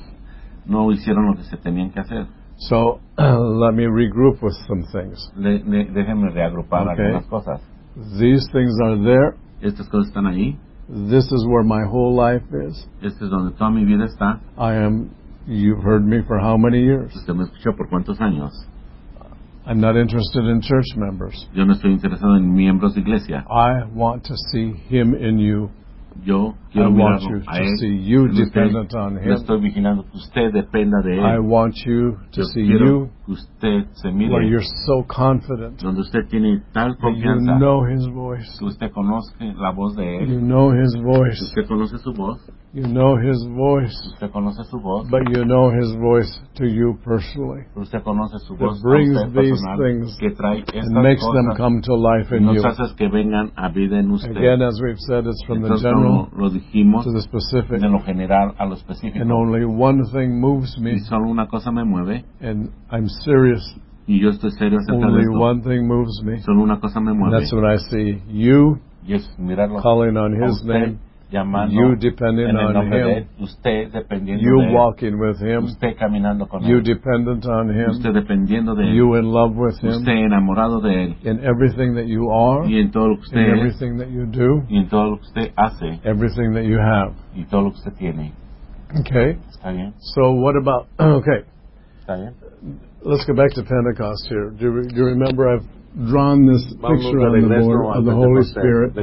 No hicieron lo que se tenían que hacer. So, let me regroup with some things. Déjenme reagrupar algunas cosas. These things are there. Estas cosas están ahí. This is where my whole life is. Este es donde toda mi vida está. You've heard me for how many years? Usted me escuchó por cuántos años. I'm not interested in church members. Yo no estoy interesado en miembros de iglesia. I want to see Him in you. Yo quiero mirarlo a él. See you dependent on Him. No estoy vigilando que usted dependa de él. I want you to see you que usted se mire where you're so confident. Donde usted tiene tal confianza. You know His voice. Que usted conoce la voz de él. You know His voice. Que usted conoce su voz. You know His voice. Usted conoce su voz. But you know His voice to you personally. Usted conoce su voz. That brings these things que trae estas and makes cosas, them come to life in you. Que vengan a vida en usted. Again, as we've said, it's from the general to the specific. De lo general a lo específico. And only one thing moves me. Y solo una cosa me mueve. And I'm serious. Y yo estoy serio acerca only de esto. One thing moves me. Solo una cosa me mueve. And that's when I see you calling on His name. You depending on Him. Usted dependiendo you de él. Walking with Him. Usted caminando con you él. Dependent on Him. Usted dependiendo de él. You in love with Him. Usted enamorado de él. In everything that you are. Y en todo lo que usted in everything that you do. Y en todo lo que usted hace. Everything that you have. Y todo lo que usted tiene. Okay. Está bien. So what about? Okay. Está bien. Let's go back to Pentecost here. Do you remember I've drawn this picture on the board of the Holy Spirit?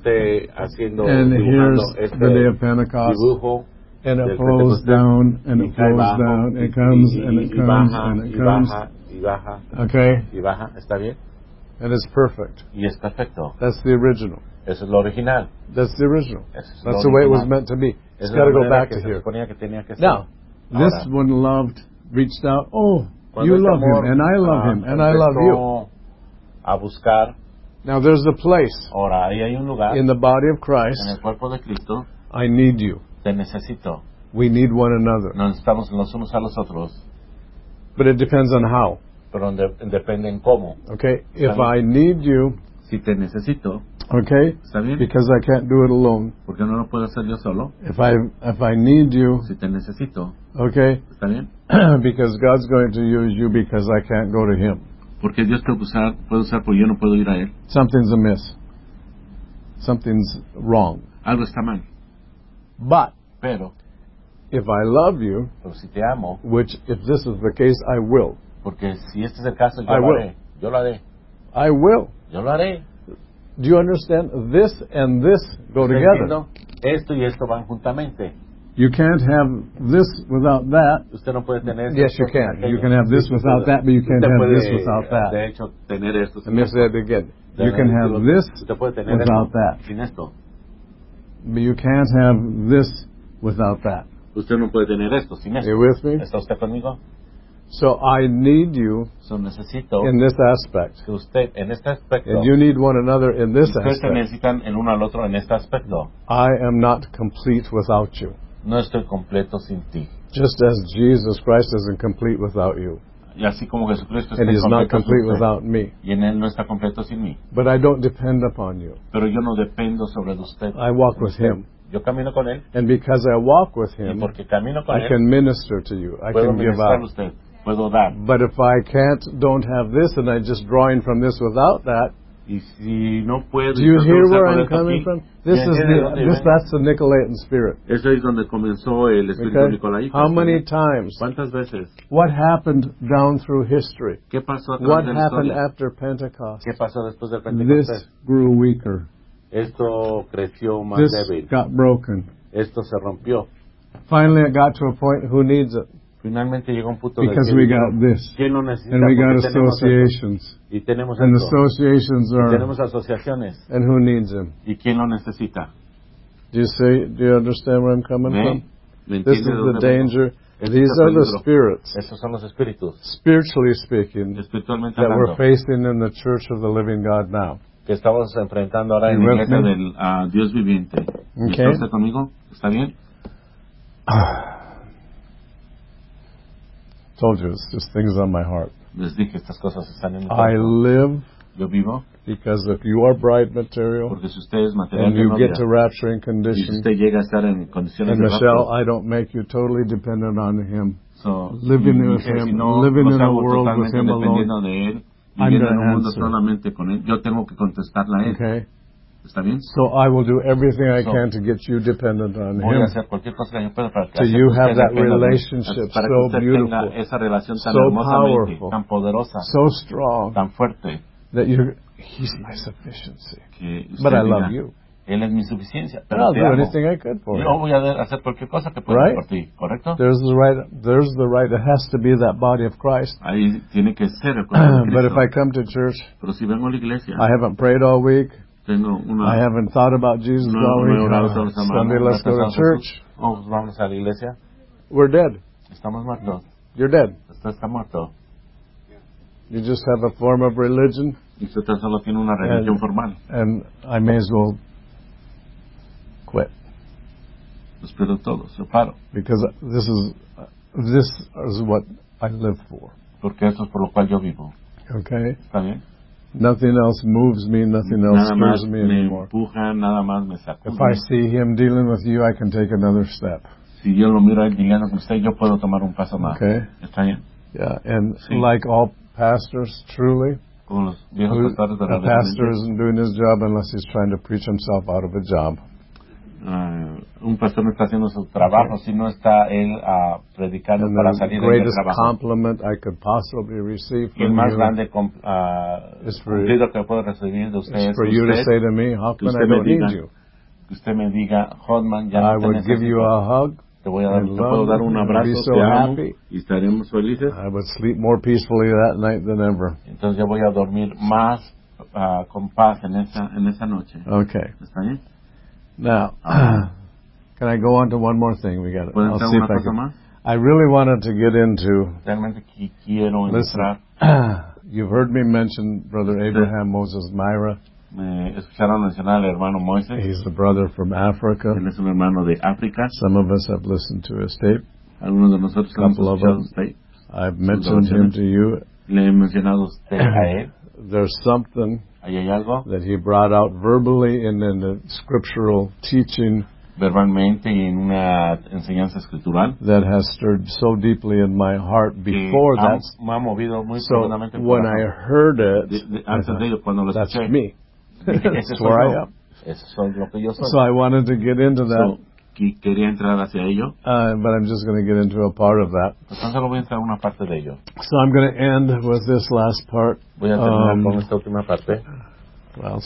And here's the day of Pentecost. And it flows down, and it flows down. It comes, and it comes, and it comes. Okay? ¿Está bien? And it's perfect. Y es perfecto. That's the original. Eso es lo original. That's the original. That's the way it was meant to be. It's got to go back to here. Now, this one loved, reached out, oh, you love Him, and I love Him, and I love you. A buscar. Now there's a place. Ahora ahí hay un lugar. In the body of Christ. En el cuerpo de Cristo. I need you. Te necesito. We need one another. Nos necesitamos los unos a los otros. But it depends on how. Pero depende en cómo. Okay. If I need you. Si te necesito. Okay. ¿Está bien? Because I can't do it alone. Porque no lo puedo hacer yo solo. If I need you. Si te necesito. Okay. ¿Está bien? Because God's going to use you because I can't go to Him. Porque Dios puede usar porque yo no puedo ir a él. Something's amiss. something's wrong. Algo está mal. But Pero if I love you, si te amo, which if this is the case, I will. Porque si este es el caso, yo I lo will. haré. Yo lo haré. I will. Yo lo haré. Do you understand? This and this go together. Esto y esto van juntamente. You can't have this without that. Usted no puede tener Yes, you can. You can have this without that, but you can't have this without that. De hecho, tener esto Let me say it again. You can have this without that. Sin esto. But you can't have this without that. Usted no puede tener esto sin esto. Are you with me? ¿Está usted conmigo? So I need you necesito in this aspect. Que usted en este aspecto. And you need one another in this Ustedes aspect. necesitan el uno al otro en este aspecto. I am not complete without you. No estoy completo sin ti. Just as Jesus Christ isn't complete without you. Y así como Jesucristo está and He's not complete without me. Y en él no está completo sin mí. But I don't depend upon you. Pero yo no dependo sobre usted. I walk with Him. Yo camino con él. And because I walk with Him, y porque camino con I can minister to you. I can give out. Usted. Puedo dar. But if I don't have this, and I'm just drawing from this without that. Y si no puedo, do you hear where I'm coming from? That's the Nicolaitan spirit. Eso es donde comenzó el espíritu nicolaico. How many times? ¿Cuántas veces? What happened down through history? ¿Qué pasó a What happened after Pentecost? ¿Qué pasó después de Pentecostés? This grew weaker. Esto creció más débil. This got broken. Esto se rompió. Finally, it got to a point. Who needs it? Finalmente llegó un punto because we got this, ¿quién lo necesita? And we got associations, y tenemos and esto. Associations are, y tenemos asociaciones, and who needs them? ¿Y quién lo necesita? Do you understand where I'm coming from? This is the danger. These are the spirits, estos son los espíritus, spiritually speaking, espiritualmente that we're facing in the Church of the Living God now. Que estamos enfrentando ahora en la iglesia del Dios viviente. Okay. ¿Está conmigo? ¿Está bien? Told you, it's just things on my heart. Les dije, estas cosas están en mi corazón. I live Yo vivo because if you are bride material, porque si usted es material and you novia, get to rapturing condition, y si usted llega a estar en condiciones and de Michelle, rapto, I don't make you totally dependent on Him. So, living with Him, living in a world with Him alone. De él, I'm going to mundo solamente con él. Yo tengo que contestarle a él. Okay. ¿Está bien? So I will do everything I can to get you dependent on voy Him. a hacer cualquier cosa que yo pueda para que you have that relationship para so que beautiful, esa relación tan so hermosamente, powerful, tan poderosa, so strong, tan fuerte, that He's my sufficiency. But I love you. Él es mi suficiencia. Pero I'll do anything I could for you. Yo voy a hacer cualquier cosa que pueda por ti, ¿correcto? There's the right. It has to be that body of Christ. Ahí tiene que ser el cuerpo de Cristo. But if I come to church, pero si vengo a la iglesia, I haven't prayed all week. I haven't thought about Jesus all week. Sunday, let's go to church. Vamos a la iglesia. We're dead. Estamos muertos. You're dead. Usted está muerto. You just have a form of religion. Y usted solo tiene una religión formal. And I may as well quit. Espero todo, se paro. Because this is what I live for. Porque eso es por lo cual yo vivo. Okay. ¿Está bien? Nothing else moves me. Nothing else stirs me anymore. Empuja, nada más me sacude. If I see Him dealing with you, I can take another step. Si yo lo miro a él lidiando con usted, yo puedo tomar un paso más. Okay. ¿Está bien? Yeah, and like all pastors, truly, como los viejos pastores de la a pastor isn't doing his job unless he's trying to preach himself out of a job. Un pastor no está haciendo su trabajo si no está él predicando para salir del trabajo. The greatest compliment I could possibly receive from el más you grande cumplido que puedo recibir de usted is for you to say to me, Hoffman, I don't need you. Que usted me diga, Hoffman, ya no te necesito. I would give you a hug. Te puedo dar un abrazo, te amo, y estaremos felices. I would sleep more peacefully that night than ever. Entonces yo voy a dormir más con paz en esa noche. Okay. ¿Está bien? Now, can I go on to one more thing? I'll see if I can. Más? I really wanted to get into. Realmente quiero entrar. You've heard me mention Brother Abraham Moses Myra. Me escucharon mencionar al hermano Moisés. He's a brother from Africa. Él es un hermano de África. Some of us have listened to his tape. Algunos de nosotros hemos escuchado sus tapes. I've mentioned him to you. Le he mencionado usted a él. There's something hay algo that he brought out verbally and in the scriptural teaching. Verbalmente y en una enseñanza escritural. That has stirred so deeply in my heart before that. Me ha movido muy profundamente. So when I heard it, antes de ello, cuando lo escuché, that's me. That's where I am. Eso es lo que yo soy. So I wanted to get into that. Quería entrar hacia ello. But I'm just going to get into a part of that. Entonces solo voy a entrar una parte de ello. So I'm going to end with this last part. Voy a terminar con esta última parte. Well,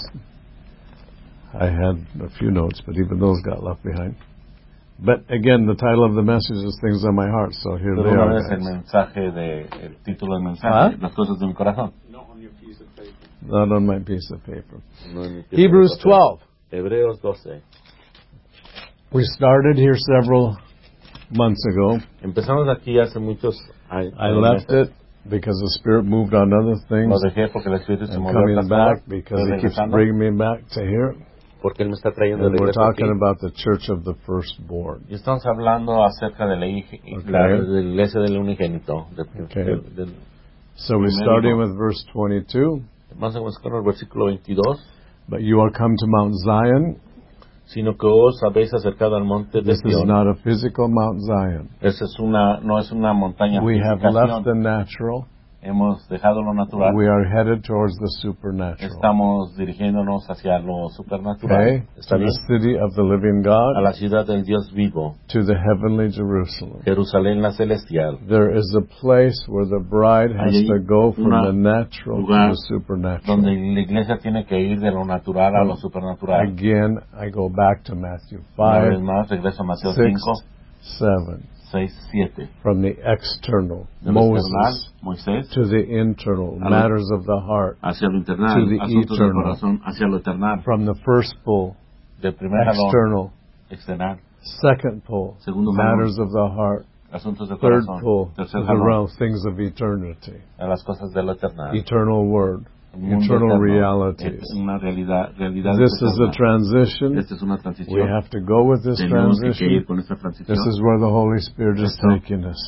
I had a few notes, but even those got left behind. But again, the title of the message is Things on My Heart, so here they are. El título del mensaje, las cosas de mi corazón. Not on my piece of paper. Hebrews 12. Hebreos 12. We started here several months ago. Empezamos aquí hace muchos años. I left it because the Spirit moved on other things. Lo dejé porque el Espíritu se movió coming back because He keeps bringing me back to here. Porque él me está trayendo and we're talking about the church of the firstborn. Y estamos hablando acerca de la iglesia del unigénito. So we're starting with verse 22. Vamos con el versículo 22. But you are come to Mount Zion. Sino que os habéis acercado al monte de Sion. This is not a physical Mount Zion. No es una montaña We have left the natural. Hemos dejado lo natural. We are headed towards the supernatural. Estamos dirigiéndonos hacia lo supernatural. Okay. To the city of the living God. A la ciudad del Dios vivo. To the heavenly Jerusalem. Jerusalén la celestial. There is a place where the bride has to go from the natural to the supernatural. Donde la iglesia tiene que ir de lo natural a lo supernatural. Again, I go back to Matthew 5. Más, regreso a Mateo 6, 5. 7. 6, 7. From the external, Moses, to the internal, matters of the heart, hacia lo internal, to the eternal, corazón, hacia lo eternal. From the first pull, external, external, second pull, segundo matters of the heart, asuntos del third corazón, pull, the realm, things of eternity, a las cosas de lo eternal, eternal word. Eternal realities. This is a transition. We have to go with this transition. This is where the Holy Spirit is taking us.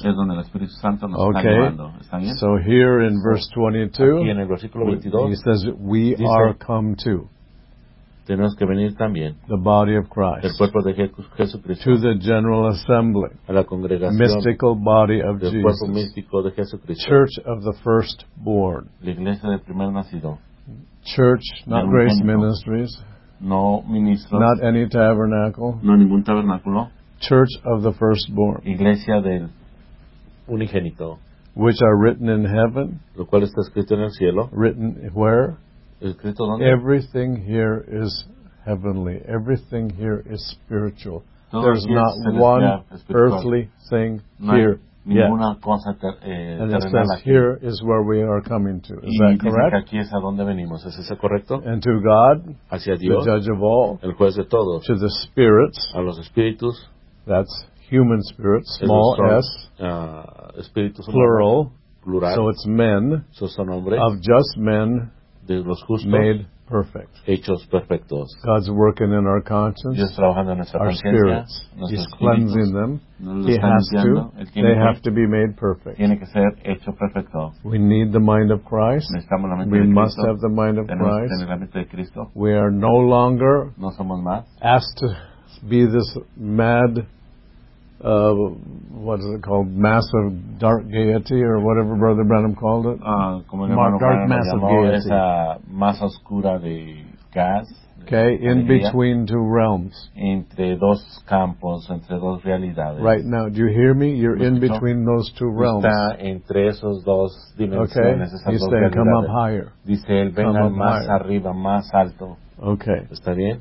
Okay. So here in verse 22, he says, we are come to. Tenemos que venir también. The body of Christ. El cuerpo de Jesucristo. To the general assembly. A la congregación. Mystical body of Jesus. El cuerpo místico de Jesucristo. Church of the firstborn. La iglesia del primer nacido. Church, not Grace Ministries. No ministros. Not any tabernacle. No ningún tabernáculo. Church of the firstborn. Iglesia del unigénito. Which are written in heaven. Lo cual está escrito en el cielo. Written where? ¿Escrito dónde? Everything here is heavenly. Everything here is spiritual. There's not one earthly thing here yet. And it says here is where we are coming to. Is that correct? Aquí es a donde venimos. ¿Es eso correcto? And to God, hacia Dios, the judge of all, el juez de todos, to the spirits, a los espíritus, that's human spirits, small s, espíritus plural, so it's men, son hombres, of just men, de los justos, made perfect. Hechos perfectos. God's working in our conscience, Dios trabajando en nuestra our spirits. He's cleansing them. He has to. They have to be made perfect. Tiene que ser hecho perfecto. We need the mind of Christ. We must have the mind of Christ. We are no longer asked to be this mad, what is it called? Massive dark gaiety, or whatever Brother Branham called it. Dark massive gaiety. Esa masa oscura de gas. Okay, in between two realms. Entre dos campos, entre dos realidades. Right now, do you hear me? You're in between those two realms. Está entre esos dos dimensiones, okay. Esas He's dos saying, realidades. come up higher. Dice él, venga más arriba, más alto. Okay. ¿Está bien?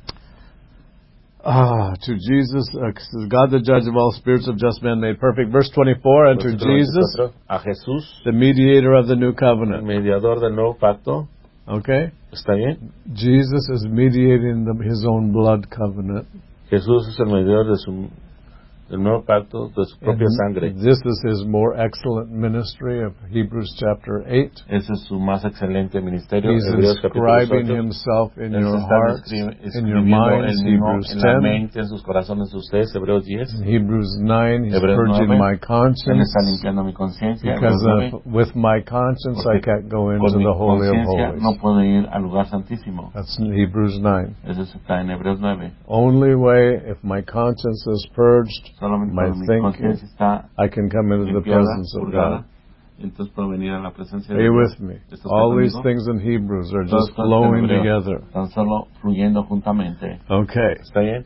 To Jesus, God the judge of all spirits of just men made perfect. Verse 24, and to Jesus, a Jesús, the mediator of the new covenant. El mediador del nuevo pacto. Okay? ¿Está bien? Jesus is mediating his own blood covenant. Jesús es el mediador del nuevo pacto, de su propia sangre. This is his more excellent ministry of Hebrews chapter 8. Ese es su más excelente ministerio. He's inscribing himself in your hearts, in your minds, Hebrews 10. En la mente, en sus corazones de ustedes, Hebreos 10. In Hebrews 9, he's purging my conscience. Él está limpiando mi conciencia. Because with my conscience I can't go into the Holy of Holies. No puedo ir al lugar santísimo. That's in Hebrews 9. Eso está en Hebreos 9. Only way, if my conscience is purged, my thinking, I can come into the presence of God. entonces puedo venir a la presencia de Dios. Are you with me? All these things in Hebrews are just flowing together. Están solo fluyendo juntamente. Okay. ¿Está bien?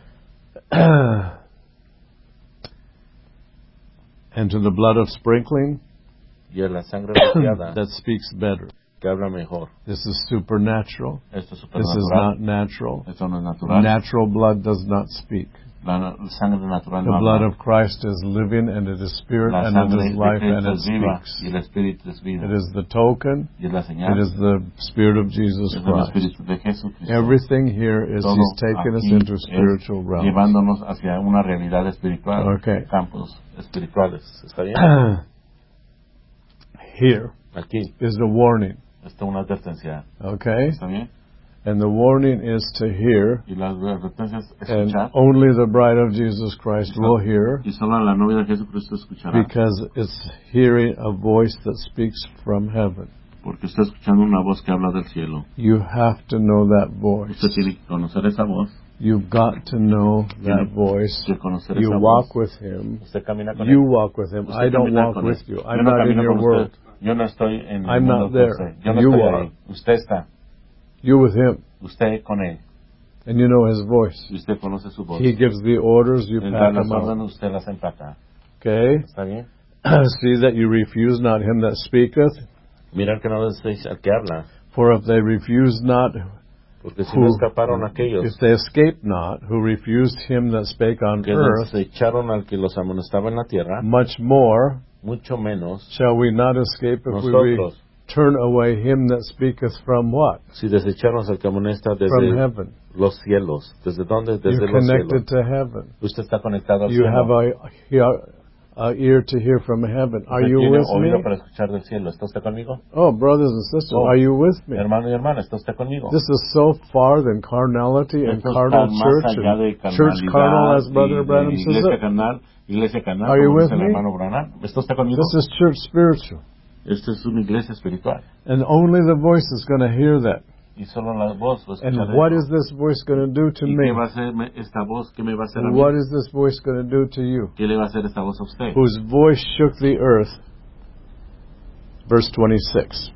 And to the blood of sprinkling, y a la sangre rociada, that speaks better. Que habla mejor. This is supernatural. Esto es supernatural. This is not natural. Esto no es natural. Natural blood does not speak. La sangre natural the blood of Christ is living, and it is spirit, and it is life, and it speaks. Y el espíritu es vida. It is the token. Y es la señal. It is the Spirit of Jesus Christ. El espíritu de Jesucristo. Everything here is He's taken us into spiritual realms. Llevándonos hacia una realidad espiritual. Okay. Campos espirituales. ¿Está bien? Here. Aquí. Is the warning. Esta una advertencia. Okay. ¿Está bien? And the warning is to hear, y la advertencia es and escuchar, only the bride of Jesus Christ will hear, y solo la novia de Jesucristo escuchará, because it's hearing a voice that speaks from heaven. Porque está escuchando una voz que habla del cielo. You have to know that voice. Usted tiene que conocer esa voz. You've got to know that voice. You walk with Him. You walk with Him. I don't walk with you. I'm not in your world. Yo no estoy en I'm not there. Yo no you estoy are. Ahí. Usted está. You with Him. Usted con él. And you know His voice. Y usted conoce su voz. He gives the orders. You pack them out. Usted las empaca. Okay. ¿Está bien? See that you refuse not Him that speaketh. Mirar que no deseis al que habla. For if they refuse not, porque si no escaparon aquellos, if they escape not, who refused Him that spake on que earth, desecharon al que los amonestaba en la tierra, much more, mucho menos, shall we not escape if nosotros, we turn away Him that speaketh from what? Si desecharon al que amonesta desde from heaven. Los cielos. ¿Desde dónde? Desde You're los connected cielos. To heaven. Usted está conectado al you cielo. Have a ear to hear from heaven. Are you with me? Para escuchar del cielo. ¿Está usted conmigo? Oh, brothers and sisters, are you with me? Hermano y hermana, ¿está usted conmigo? This is so far than carnality and carnal church and church carnal, as Brother Branham says it. Iglesia carnal, are you with me? Hermano Branham. ¿Está usted conmigo? This is church spiritual. Esta es una iglesia espiritual. And only the voice is going to hear that. Y solo la voz va a escuchar. And what is this voice going to do to me? ¿Qué va a hacer esta voz? ¿Qué me va a hacer a mí? What is this voice going to do to you? ¿Qué le va a hacer esta voz a usted? Whose voice shook the earth. Verse 26.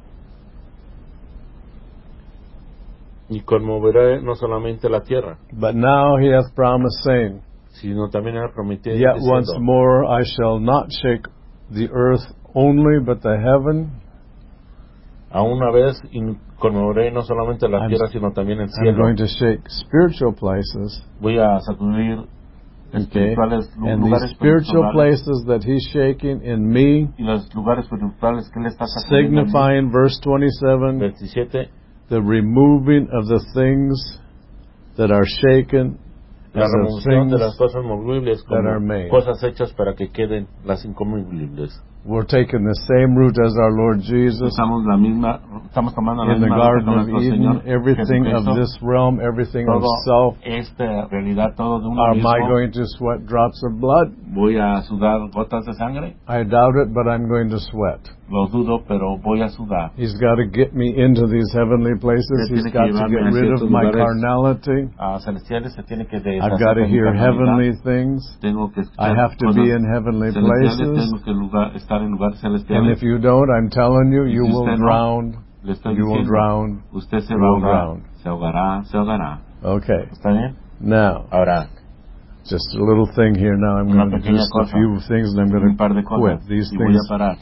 Y conmoverá no solamente la tierra. But now He hath promised, saying, sino también ha prometido, yet diciendo, once more I shall not shake the earth only, but the heaven. A una vez conmoveré no solamente la tierra, sino también el cielo. I'm going to shake spiritual places. Voy a sacudir espirituales, and these spiritual places that He's shaking in me, y los lugares espirituales que él está sacudiendo, signifying verse 27, the removing of the things that are shaken, la remoción de las cosas movibles that are made. Cosas hechas para que queden las inconmovibles. We're taking the same route as our Lord Jesus. Estamos tomando la in the misma Garden of Eden, everything of this realm, everything of self. Realidad, todo de uno Am I going to sweat drops of blood? Voy a sudar gotas de sangre. I doubt it, but I'm going to sweat. Lo dudo, pero voy a sudar. He's got to get me into these heavenly places. He's got to get rid of my carnality. I've got to hear heavenly things. I have to be in heavenly places. And if you don't, I'm telling you, you will drown. You will drown. Usted se will drown. Se ahogará. Okay. ¿Está bien? Now, ahora, just a little thing here. Now I'm going to do just a few things, and I'm going to quit these things.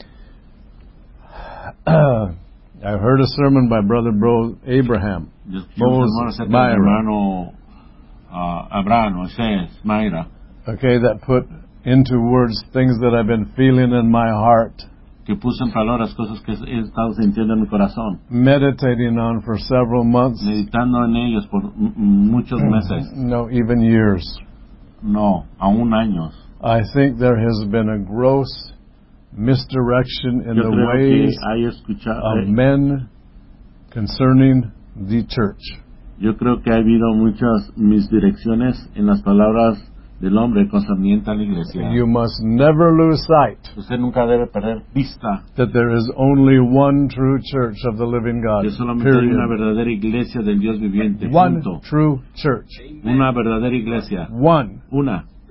I heard a sermon by Brother Abraham. Moses, Myra. Abraham, Moisés, Myra. Okay, that put into words things that I've been feeling in my heart. Que puso en palabras cosas que he estado sintiendo en mi corazón. Meditating on for several months. Meditando en ellos por muchos meses. No, even years. No, aún años. I think there has been a gross misdirection in the ways of men concerning the church. Yo creo que ha habido muchas misdirecciones en las palabras del hombre concerniente a la iglesia. You must never lose sight. Usted nunca debe perder vista. That there is only one true church of the living God. Que solamente hay una verdadera iglesia del Dios viviente. One punto. True church. Una verdadera iglesia. One. Una.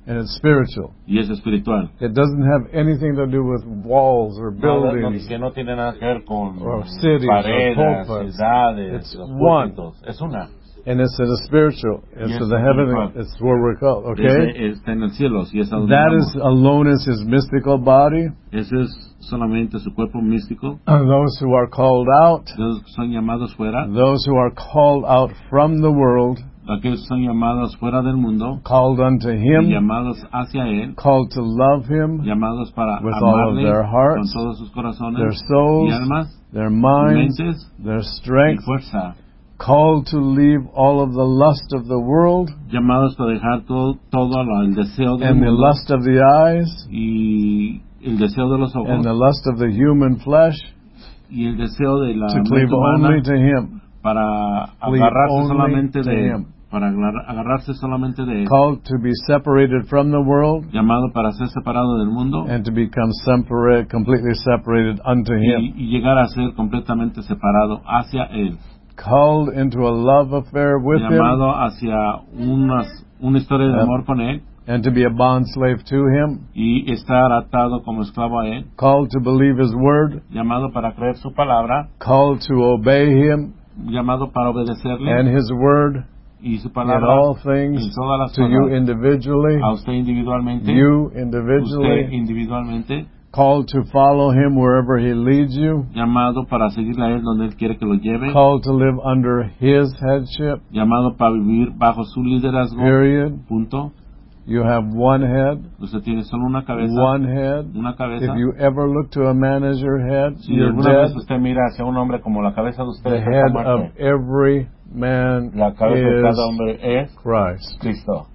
And it's spiritual. Y es espiritual. It doesn't have anything to do with walls or buildings. Que no tiene nada que ver con or cities paredes, or pulpits. ciudades, it's los one. púlpitos. Es una. And it's in the spiritual. It's in the heaven. It's where we're called. Okay? Está en el cielo. Y es that is alone is his mystical body. Ese es solamente su cuerpo místico. Those who are called out. Los que son llamados fuera. Those who are called out from the world. Aquellos son llamados fuera del mundo, called unto him, llamados hacia él, called to love him, llamados para with all of their hearts, con todos sus corazones, their souls, y almas, their minds, mentes, their strength, y fuerza, called to leave all of the lust of the world, llamados para dejar todo el deseo del and mundo, the lust of the eyes, y el deseo de los ojos, and the lust of the human flesh, y el deseo de la to cleave only to him, para agarrarse solamente de him. Para agarrarse solamente de él. Called to be separated from the world. Llamado para ser separado del mundo. And to become completely separated unto him. Y llegar a ser completamente separado hacia él. Called into a love affair with llamado hacia una historia de amor con él. And to be a bond slave to him. Y estar atado como esclavo a él. Called to believe his word. Llamado para creer su palabra. Called to obey him. Llamado para obedecerle. And his word. Y su palabra, in all things, en todas las to cosas, you individually, a usted individualmente, usted individualmente, called to follow him wherever he leads you, llamado para seguirle a él donde él quiere que lo lleve, called to live under his headship, llamado para vivir bajo su liderazgo, period. Punto. You have one head. Usted tiene solo una cabeza. One head. Una cabeza. If you ever look to a man as your head, si you're alguna dead. Vez usted mira hacia un hombre como la cabeza de usted, the head of every man la cabeza is de cada hombre es Christ. Cristo.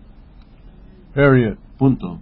Period. Punto.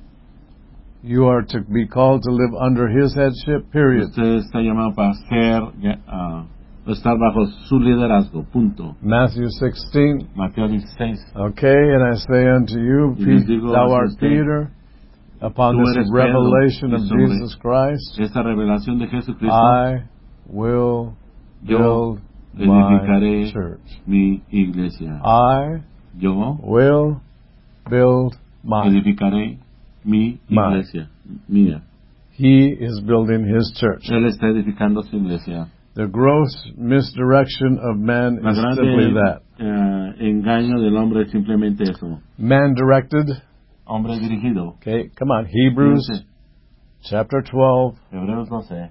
You are to be called to live under his headship. Period. Usted está llamado para ser estar bajo su liderazgo. Punto. Matthew 16. Mateo 16. Okay, and I say unto you, thou art Peter, upon this revelation of Jesus Christ, esta revelación de Jesucristo, I will build my church. Mi iglesia. Yo will build my. Edificaré mi iglesia. Mía. He is building his church. Él está edificando su iglesia. The gross misdirection of man is simply that. Engaño del hombre es simplemente eso. Man directed. Hombre dirigido. Okay, come on. Hebrews chapter 12. Hebreos 12.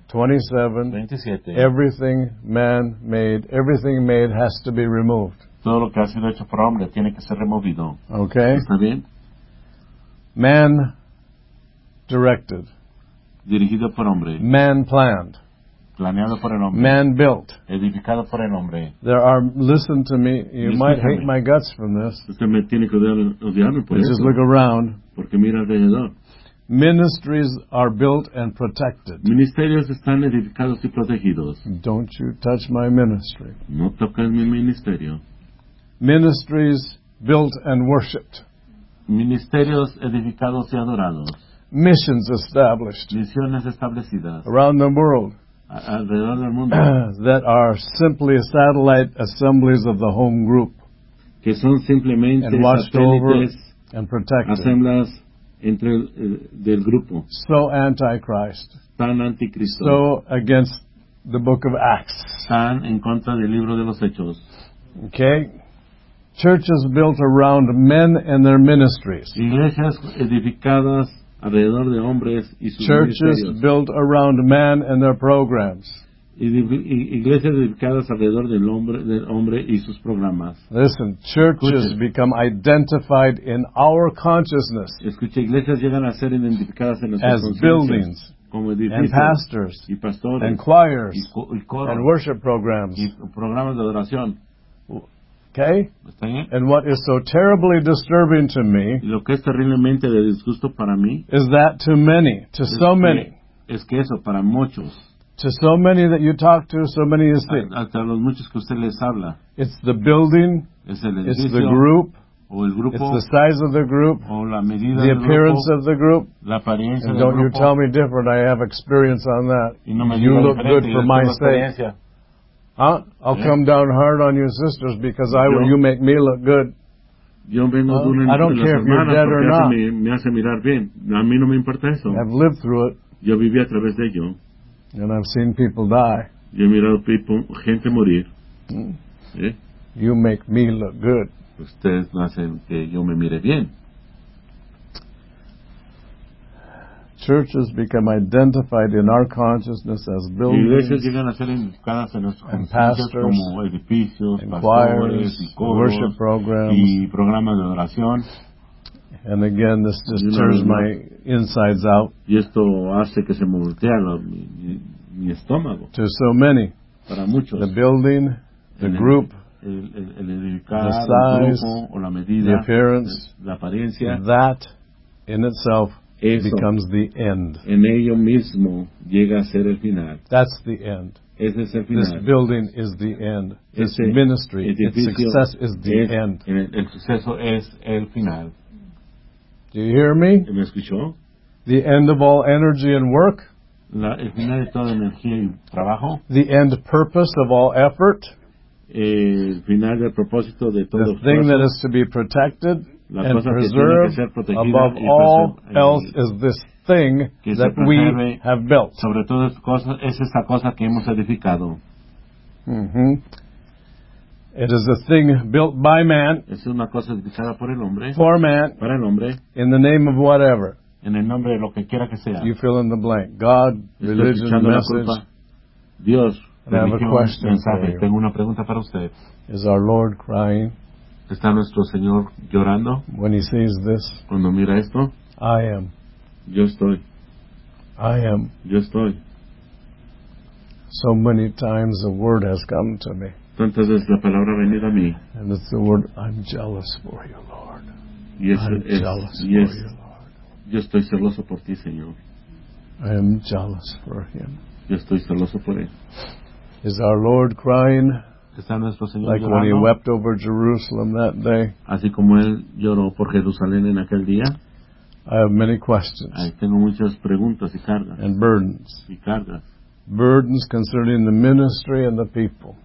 27. Everything man made, everything made has to be removed. Todo lo que ha sido hecho por hombre tiene que ser removido. Okay. ¿Está bien? Man directed. Dirigido por hombre. Man planned. Planeado por el hombre. Man built. Edificado por el hombre. There are, listen to me, you might hate my guts from this. Usted me tiene que odiarme por eso. Just look around. Porque mira alrededor. Ministries are built and protected. Ministerios están edificados y protegidos. Don't you touch my ministry. No toques mi ministerio. Ministries built and worshipped. Ministerios edificados y adorados. Missions established. Misiones establecidas. Around the world. Alrededor del mundo. That are simply satellite assemblies of the home group. Que son simplemente and watched over and protected. Asambleas entre del grupo. So antichrist. Tan anticristo. So against the book of Acts. Tan en contra del libro de los Hechos. Okay. Churches built around men and their ministries. Iglesias edificadas alrededor de hombres y sus Churches ministerios. Built around man and their programs. Iglesias edificadas alrededor del hombre y sus programas. Listen, churches become identified in our consciousness. Escucha, iglesias llegan a ser identificadas en nuestras as buildings como edificios, and pastors y pastores, and choirs y coros, and worship programs. Y programas de adoración. Okay? And what is so terribly disturbing to me y lo que es terriblemente de disgusto para mí is that to many, to so many, es que eso para muchos, to so many that you talk to, so many you see, hasta los muchos que usted les habla, it's the building, es el edificio, it's the group, o el grupo, it's the size of the group, o la medida the del appearance grupo, of the group, la apariencia and del don't grupo, you tell me different, I have experience on that. Y no me you look good for my sake. Huh? I'll come down hard on you sisters because you make me look good. Yo vengo de una I don't care if you're dead or not. Me hace mirar bien. A mí no me importa eso. I've lived through it. Yo viví a través de ello. And I've seen people die. Yo he mirado gente morir. ¿Eh? You make me look good. Ustedes no hacen que yo me mire bien. Churches become identified in our consciousness as buildings, iglesias llegan a ser identificadas en nuestros pastors, como edificios, and pastores, y coros, worship programs, y programas de adoración. And again, this just turns my insides out. Y esto hace que se me voltea mi estómago. To so many. Para muchos. The building, the group, el edificar, the size, el grupo, o la medida, the appearance, la apariencia. That in itself Eso, becomes the end. En ello mismo llega a ser el final. That's the end. Ese es el final. This building is the end. This ministry, its success is the end. El suceso es el final. Do you hear me? ¿Me escuchó? The end of all energy and work. El final de toda energía y trabajo. The end purpose of all effort. El final del propósito de todo esfuerzo. The thing that is to be protected and preserved above all else is this thing that we have built. Sobre todo es esa cosa que hemos edificado. It is a thing built by man. Es una cosa edificada por el hombre. For man. Para el hombre. In the name of whatever. En el nombre de lo que quiera que sea. You fill in the blank. God, religion, message. Dios, religión, mensaje. Tengo una pregunta para usted. Is our Lord crying? ¿Está nuestro Señor llorando? When he sees this. Cuando mira esto. I am. Yo estoy. I am. Yo estoy. So many times the word has come to me. Tantas veces la palabra ha venido a mí. And it's the word, I'm jealous for you, Lord. Y I'm jealous for you, Lord. Yo estoy celoso por ti, Señor. I am jealous for him. Yo estoy celoso por él. Is our Lord crying? ¿Está nuestro Señor like llorando? When he wept over Jerusalem that day? Así como él lloró por Jerusalén en aquel día. I have many questions. Tengo muchas preguntas y cargas. And burdens. Y cargas. Burdens concerning the ministry and the people.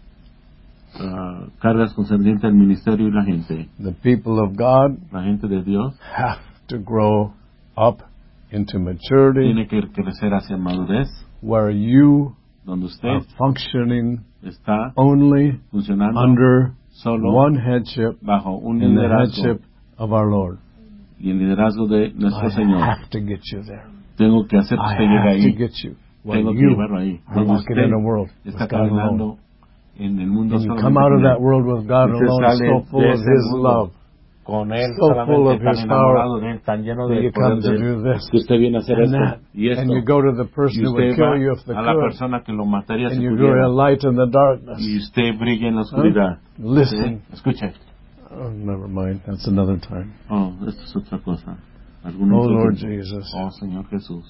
Cargas concernientes al ministerio y la gente. The people of God. La gente de Dios. Have to grow up into maturity. Tiene que crecer hacia madurez. Where you donde usted are functioning está only funcionando under solo one headship bajo un in the liderazgo headship of our Lord. Y el liderazgo de nuestro Señor. I have to get you there. Tengo que hacer que usted llegue ahí. I have to get you. Tengo que llevarlo ahí. Are walking in a world está caminando en el mundo and you come out of that world with God alone, so full of His love. Con él so full of tan His enamorado power de él, tan lleno de you come to do this. Que usted viene a hacer esto y and you go to the person who would kill you if they a la could. persona que lo mataría and si you pudiera. go a light in the darkness. Y usted brilla en la oscuridad. Listen. ¿Sí? Escuche. Oh, never mind. That's another time. Oh, esto es otra cosa. Oh, Lord Jesus. Oh, Señor Jesús.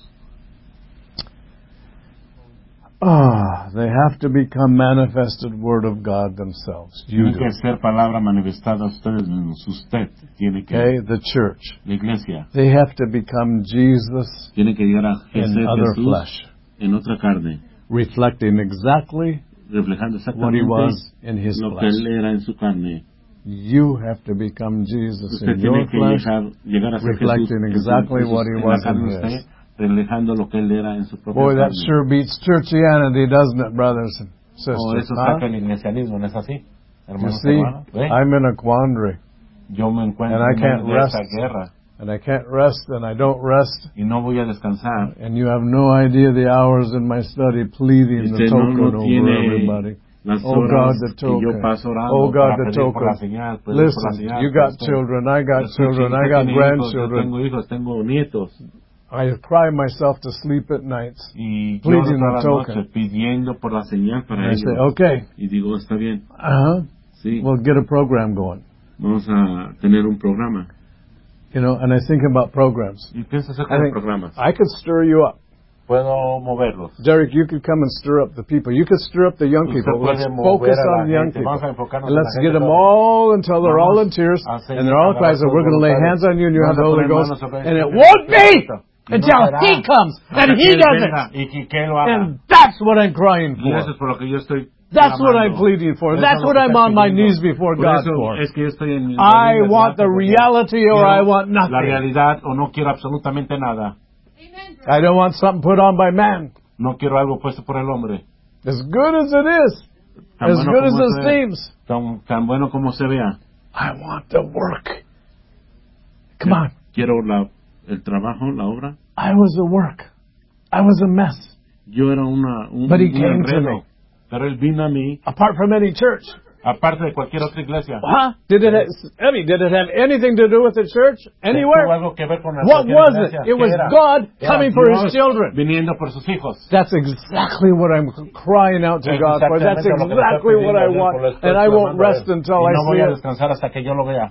They have to become manifested Word of God themselves. Tiene que ser palabra manifestada a ustedes mismos. Usted tiene que. Okay, the church. La iglesia. They have to become Jesus tiene que llegar a in other Jesús flesh. En otra carne. Reflecting exactly reflejando what He was in His lo flesh. que él era en su carne. You have to become Jesus Usted in your flesh, llegar a ser reflecting Jesús, exactly what He was in His. Reflejando lo que él era en su propia Boy, that carne. sure beats churchianity, doesn't it, brothers and sisters? Eso saca el iglesianismo, ¿no es así? You see, I'm in a quandary. Yo me encuentro and I can't en rest, esta guerra. And I can't rest, and I don't rest. Y no voy a descansar. And you have no idea the hours in my study pleading the token over everybody. Oh God, the token. Oh God, the token. Listen, you got children, I got children, I got grandchildren. Tengo hijos, tengo nietos. I cry myself to sleep at nights, y pleading the token. Pidiendo por la señal para ellos. Say, okay. Y digo, está bien. Sí. Well, get a program going. Vamos a tener un programa. You know, and I think about programs. Y pienso acerca de programas. I could stir you up. Puedo moverlos. Derek, you could come and stir up the people. You could stir up the young people. Let's focus on the young people. And let's get them all until they're all in tears and they're all crying. So we're going to lay hands on you and you have the Holy Ghost. And it won't be until He comes and He does it. And that's what I'm crying for. Y eso es por lo que yo estoy That's what I'm pleading for. That's what I'm on my knees before God for. I want the reality or I want nothing. La realidad o no quiero absolutamente nada. I don't want something put on by man. No quiero algo puesto por el hombre. As good as it is. As good as it seems. Tan bueno como se vea. I want the work. Come on. Quiero el trabajo, la obra. I was a work. I was a mess. Yo era un But he came to me. Pero él vino a mí. Apart from any church. Aparte de cualquier otra iglesia. Huh? Did it have anything to do with the church? Anywhere? Algo que ver con what was it? It was God coming for His children. Viniendo por sus hijos. That's exactly what I'm crying out to God for. That's exactly what I want. And I won't rest until I see it. No voy a descansar hasta que yo lo vea.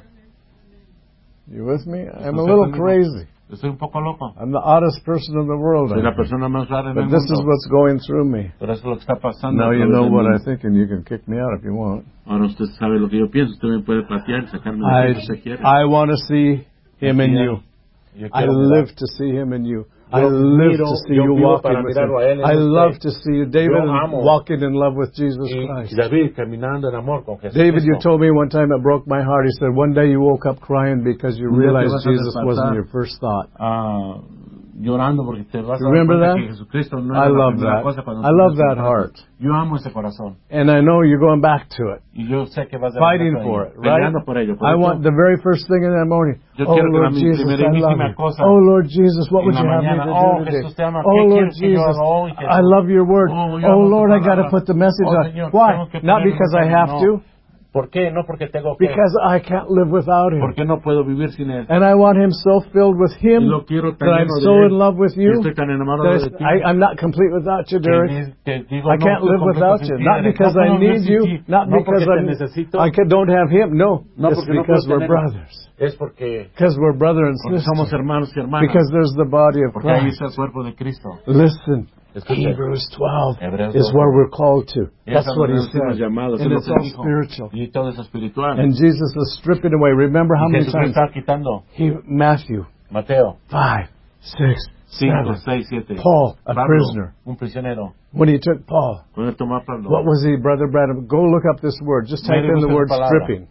You with me? I'm a little crazy. Estoy un poco loco. I'm the oddest person in the world. Soy la persona más rara en el mundo. But this is what's going through me. Pero eso es lo que está pasando. Now you know what I think, and you can kick me out if you want. Ahora usted sabe lo que yo pienso. Usted me puede patear y sacarme lo que usted quiere. I want to see Him in you. I live to see Him in you. I live to see you walking with Him. I love to see you, David, walking in love with Jesus Christ. David, caminando en amor con Jesús. David, you told me one time it broke my heart. He said one day you woke up crying because you realized Jesus wasn't your first thought. Llorando porque te vas a dar cuenta que Jesucristo no era la primera cosa cuando I love that heart. Yo amo ese corazón. And I know you're going back to it. Y yo sé que vas a fighting for it, right? Por ello. I want the very first thing in the morning. Yo oh Lord Jesus, I love you. Oh Lord Jesus, what would you have me to do today? Oh Lord Jesus, I love your word. Oh Lord, I got to put the message on. Why? Not because I have to. ¿Por qué? No porque tengo que. Because I can't live without Him. Porque no puedo vivir sin él. And I want Him so filled with Him that I'm so in love with you that I'm not complete without you, Derek. I can't live without you. Not because I need you, not because I don't have Him. No, it's because we're brothers. Es because we're brother and sister. Somos hermanos y hermanas. Because there's the body of Christ. Ahí está el cuerpo de Cristo. Listen. Hebrews 12 is where we're called to. That's what He said. And it's all spiritual. And Jesus is stripping away. Remember how many times? Matthew 5, 6, 7. Paul, a prisoner. When he took Paul, what was he, Brother Branham? Go look up this word. Just type in the word stripping.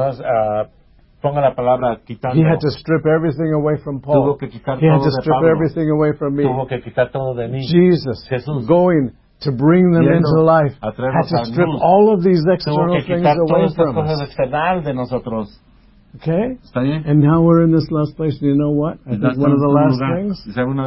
Ponga la palabra quitando. He had to strip everything away from Paul. He had to strip everything away from me. Tuvo que quitar todo de mí. Jesus, going to bring them into life, had to strip all of these external things away from us. Okay? And now we're in this last place. Do you know what? I think one of the last things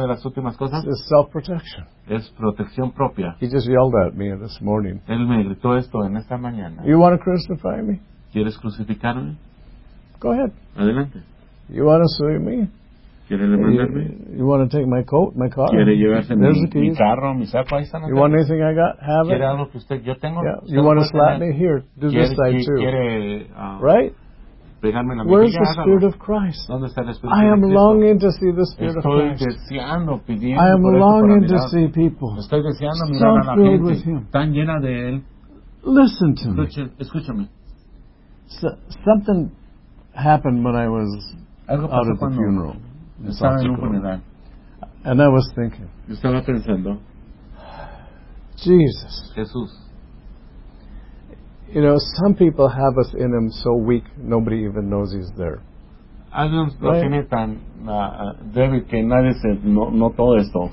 is self-protection. Es protección propia. He just yelled at me this morning. Él me gritó esto en esta mañana. You want to crucify me? ¿Quieres crucificarme? Go ahead. Adelante. You want to sue me? ¿Quiere demandarme? You want to take my coat, my car? ¿Quiere llevarse mi carro, mi saco? Ahí están. You want anything I got? Have it. ¿Quiere algo que yo tengo? Yeah. You want to slap me? Here, do this side too. ¿Quiere, right? Pegarme la Where's the Spirit of Christ? ¿Dónde está el Espíritu I am longing to see the Spirit of Christ. I am longing to see people so filled with Him. Tan llena de él. Listen to me. Escúchame. Something happened when I was out at the funeral. And I was thinking, estaba pensando, Jesus. Jesús. You know, some people have us in Him so weak nobody even knows He's there. Algunos lo tiene tan débil que nadie se notó esto.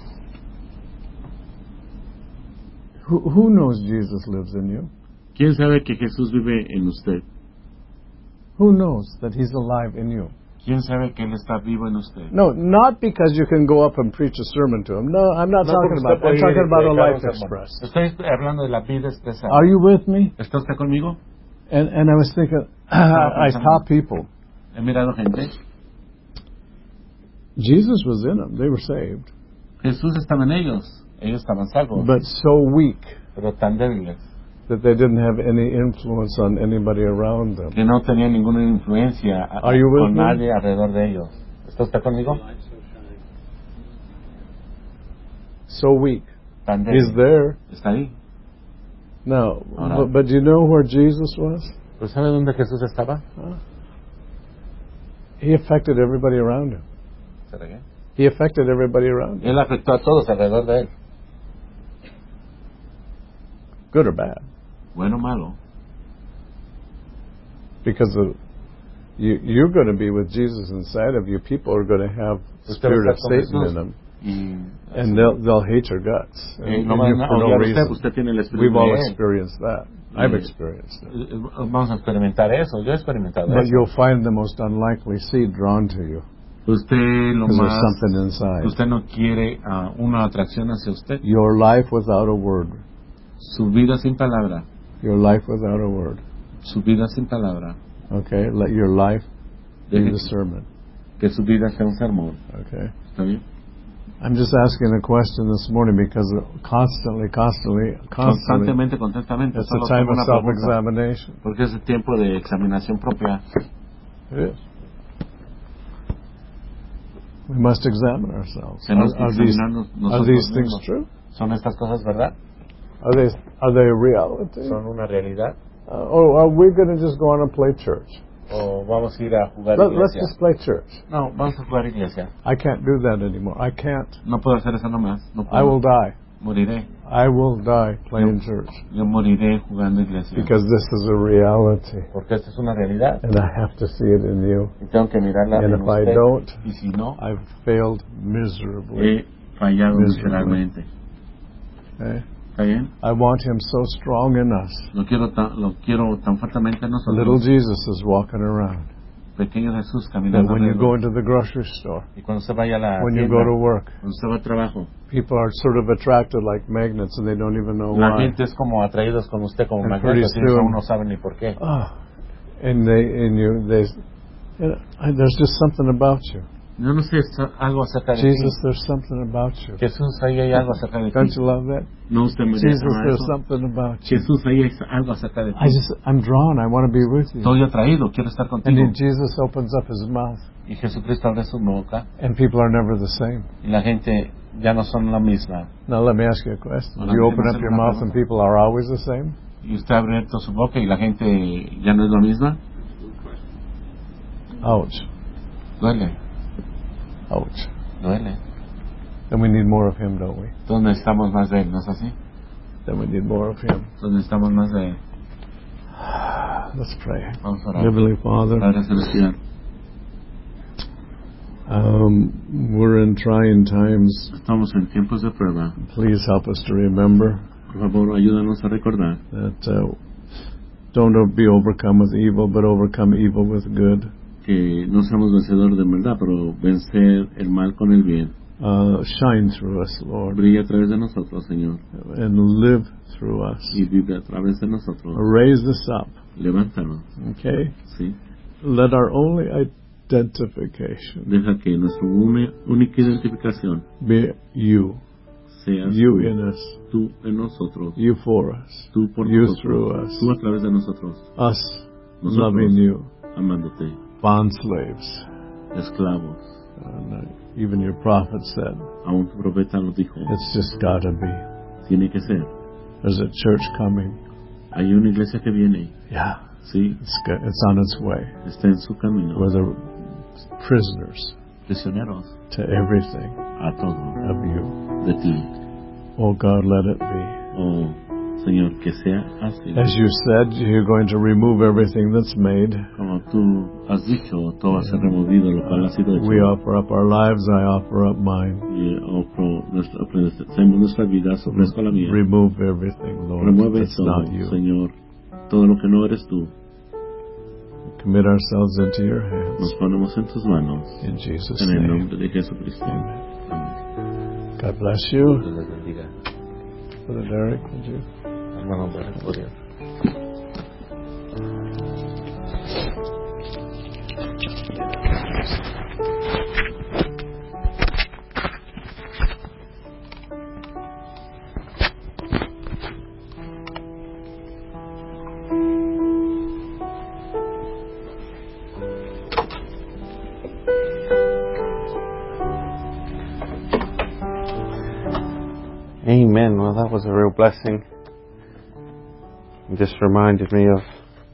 Who knows Jesus lives in you? ¿Quién sabe que Jesús vive en usted? Who knows that He's alive in you? ¿Quién sabe que él está vivo en usted? No, not because you can go up and preach a sermon to Him. No, I'm not talking about that. I'm talking about a life expressed. Estoy hablando de la vida expresada. Are you with me? ¿Está usted conmigo? And I was thinking, I saw people. He mirado gente. Jesus was in them. They were saved. Jesús estaba en ellos. Ellos estaban salvos. But so weak. Pero tan débiles. That they didn't have any influence on anybody around them. Que no tenían ninguna influencia con nadie alrededor de ellos. ¿Está usted conmigo? So weak. Tan débil. He's there. Está ahí. No, but do you know where Jesus was? ¿Pero sabe dónde Jesús estaba? He affected everybody around Him. He affected everybody around Him. Él afectó a todos alrededor de él. Good or bad? Bueno o malo. Because you're going to be with Jesus inside of you. People are going to have the spirit of Satan in them. And they'll hate your guts. And for no reason. We've all experienced that. I've experienced it. Vamos a experimentar eso. Yo he experimentado But you'll find the most unlikely seed drawn to you. Usted lo más. There's something inside. Usted no quiere una atracción hacia usted. Your life without a word. Su vida sin palabra. Your life without a word. Su vida sin palabra. Okay, let your life be the sermon. Que su vida sea un sermón. Okay. ¿Está bien? I'm just asking a question this morning because constantemente, it's a time of self-examination. Porque es el tiempo de examinación propia. It is. We must examine ourselves. Are these things true? ¿Son estas cosas verdad? Are they a reality? ¿Son una realidad? Or are we going to just go on and play church? O vamos a ir a jugar iglesia. Let's just play church. No, vamos a jugar iglesia. I can't do that anymore. I can't. No puedo hacer eso nomás. No puedo. I will die. Moriré. I will die playing church. Yo moriré jugando iglesia. Because this is a reality. Porque esta es una realidad. And I have to see it in you. Y tengo que mirarla and en if usted. I don't, y si no, I've failed miserably. He fallado miserablemente. Okay. ¿Está bien? I want him so strong in us. Lo quiero tan fuertemente en nosotros. Little Jesus is walking around. Pequeño Jesús caminando. When you go into the grocery store, y cuando usted vaya a la when tienda, you go to work, cuando usted va al trabajo, people are sort of attracted like magnets and they don't even know why. La gente es como atraídos con usted como magnetos y eso no saben ni por qué. And there's just something about you. Yo no sé, algo acerca de Jesus, ti. there's something about you. Jesús, ahí hay algo acerca de ti. Don't you love that? No, usted me Jesus, there's something about you. Jesús, ahí hay algo acerca de ti. I'm drawn. I want to be with you. Estoy atraído, quiero estar contigo. And then Jesus opens up his mouth. Y Jesucristo abre su boca. And people are never the same. Y la gente ya no son la misma. Now let me ask you a question. You open up your mouth and people are always the same? Y usted abre su boca y la gente ya no es la misma. Ouch. Duele. Ouch. Duele. Then we need more of him, don't we? Entonces necesitamos más de él, ¿no es así? Then we need more of him. Entonces necesitamos más de él. Let's pray. Vamos a orar. Heavenly Father, Padre Celestial, we're in trying times. Estamos en tiempos de prueba. Please help us to remember. Por favor, ayúdanos a recordar that don't be overcome with evil, but overcome evil with good. Que no seamos vencedores de maldad, pero vencer el mal con el bien. Shine through us, Lord. Brilla a través de nosotros, Señor. And live through us. Y vive a través de nosotros. Raise us up. Levántanos. Okay? Sí. Let our only identification Deja que nuestra única identificación be you. Seas you tú, in us. Tú en nosotros. You for us. Tú por you nosotros. Through us. Tú a través de nosotros. Us nosotros loving you. Amándote. Bond slaves. Esclavos. Even your prophet said. Aún tu profeta lo dijo. It's just gotta be. Tiene que ser. There's a church coming. Hay una iglesia que viene. Yeah. Sí. It's on its way. Está en su camino. We're the prisoners. Prisioneros. To everything. A todo. Of you. De ti. Oh God, let it be. Oh, Señor, que sea así. As you said, you're going to remove everything that's made. Como tú has dicho, todo va a ser removido, lo cual ha sido hecho. We offer up our lives, I offer up mine. Y ofrecemos nuestra vida, ofrezco la mía. Remove everything, Lord. Remueve that's todo, not you. Señor, todo lo que no eres tú. Commit ourselves into your hands. Nos ponemos en tus manos. In Jesus' name. En el name. nombre de Jesucristo. Amen. Amén. God bless you. Dios les bendiga. Brother Derek, would you? Hermano Derek, ¿podría? Amen. Well, that was a real blessing. It just reminded me of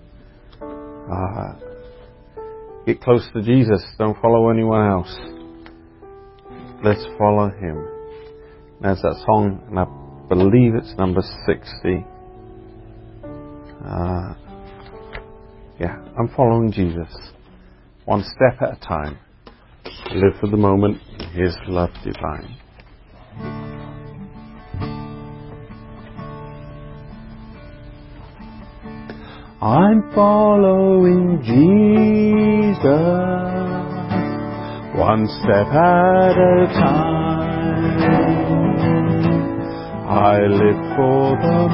get close to Jesus. Don't follow anyone else. Let's follow Him. There's that song, and I believe it's number 60. I'm following Jesus. One step at a time. Live for the moment in His love divine. I'm following Jesus, one step at a time. I live for the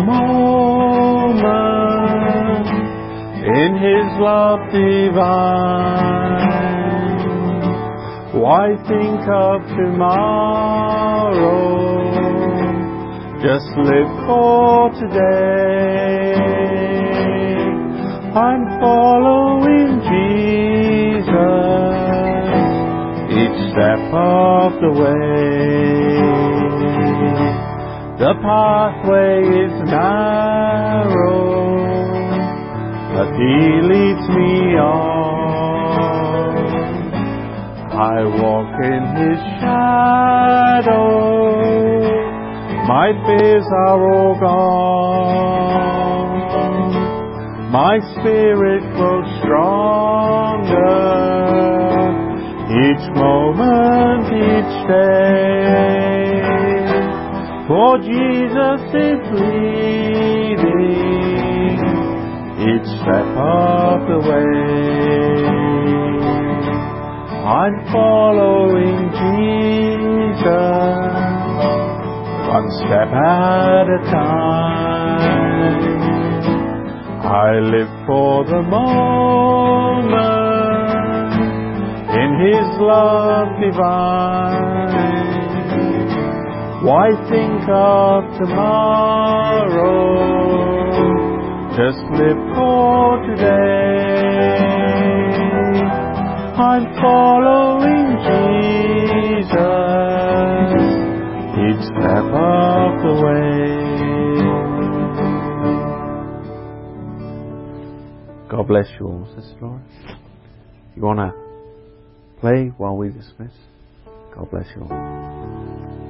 moment in His love divine. Why think of tomorrow? Just live for today. I'm following Jesus each step of the way. The pathway is narrow, but He leads me on. I walk in His shadow, my fears are all gone. My spirit grows stronger each moment, each day. For Jesus is leading each step of the way. I'm following Jesus, one step at a time. I live for the moment in His love divine. Why think of tomorrow? Just live for today. I'm following Jesus each step of the way. God bless you all, Sister Laura. You want to play while we dismiss? God bless you all.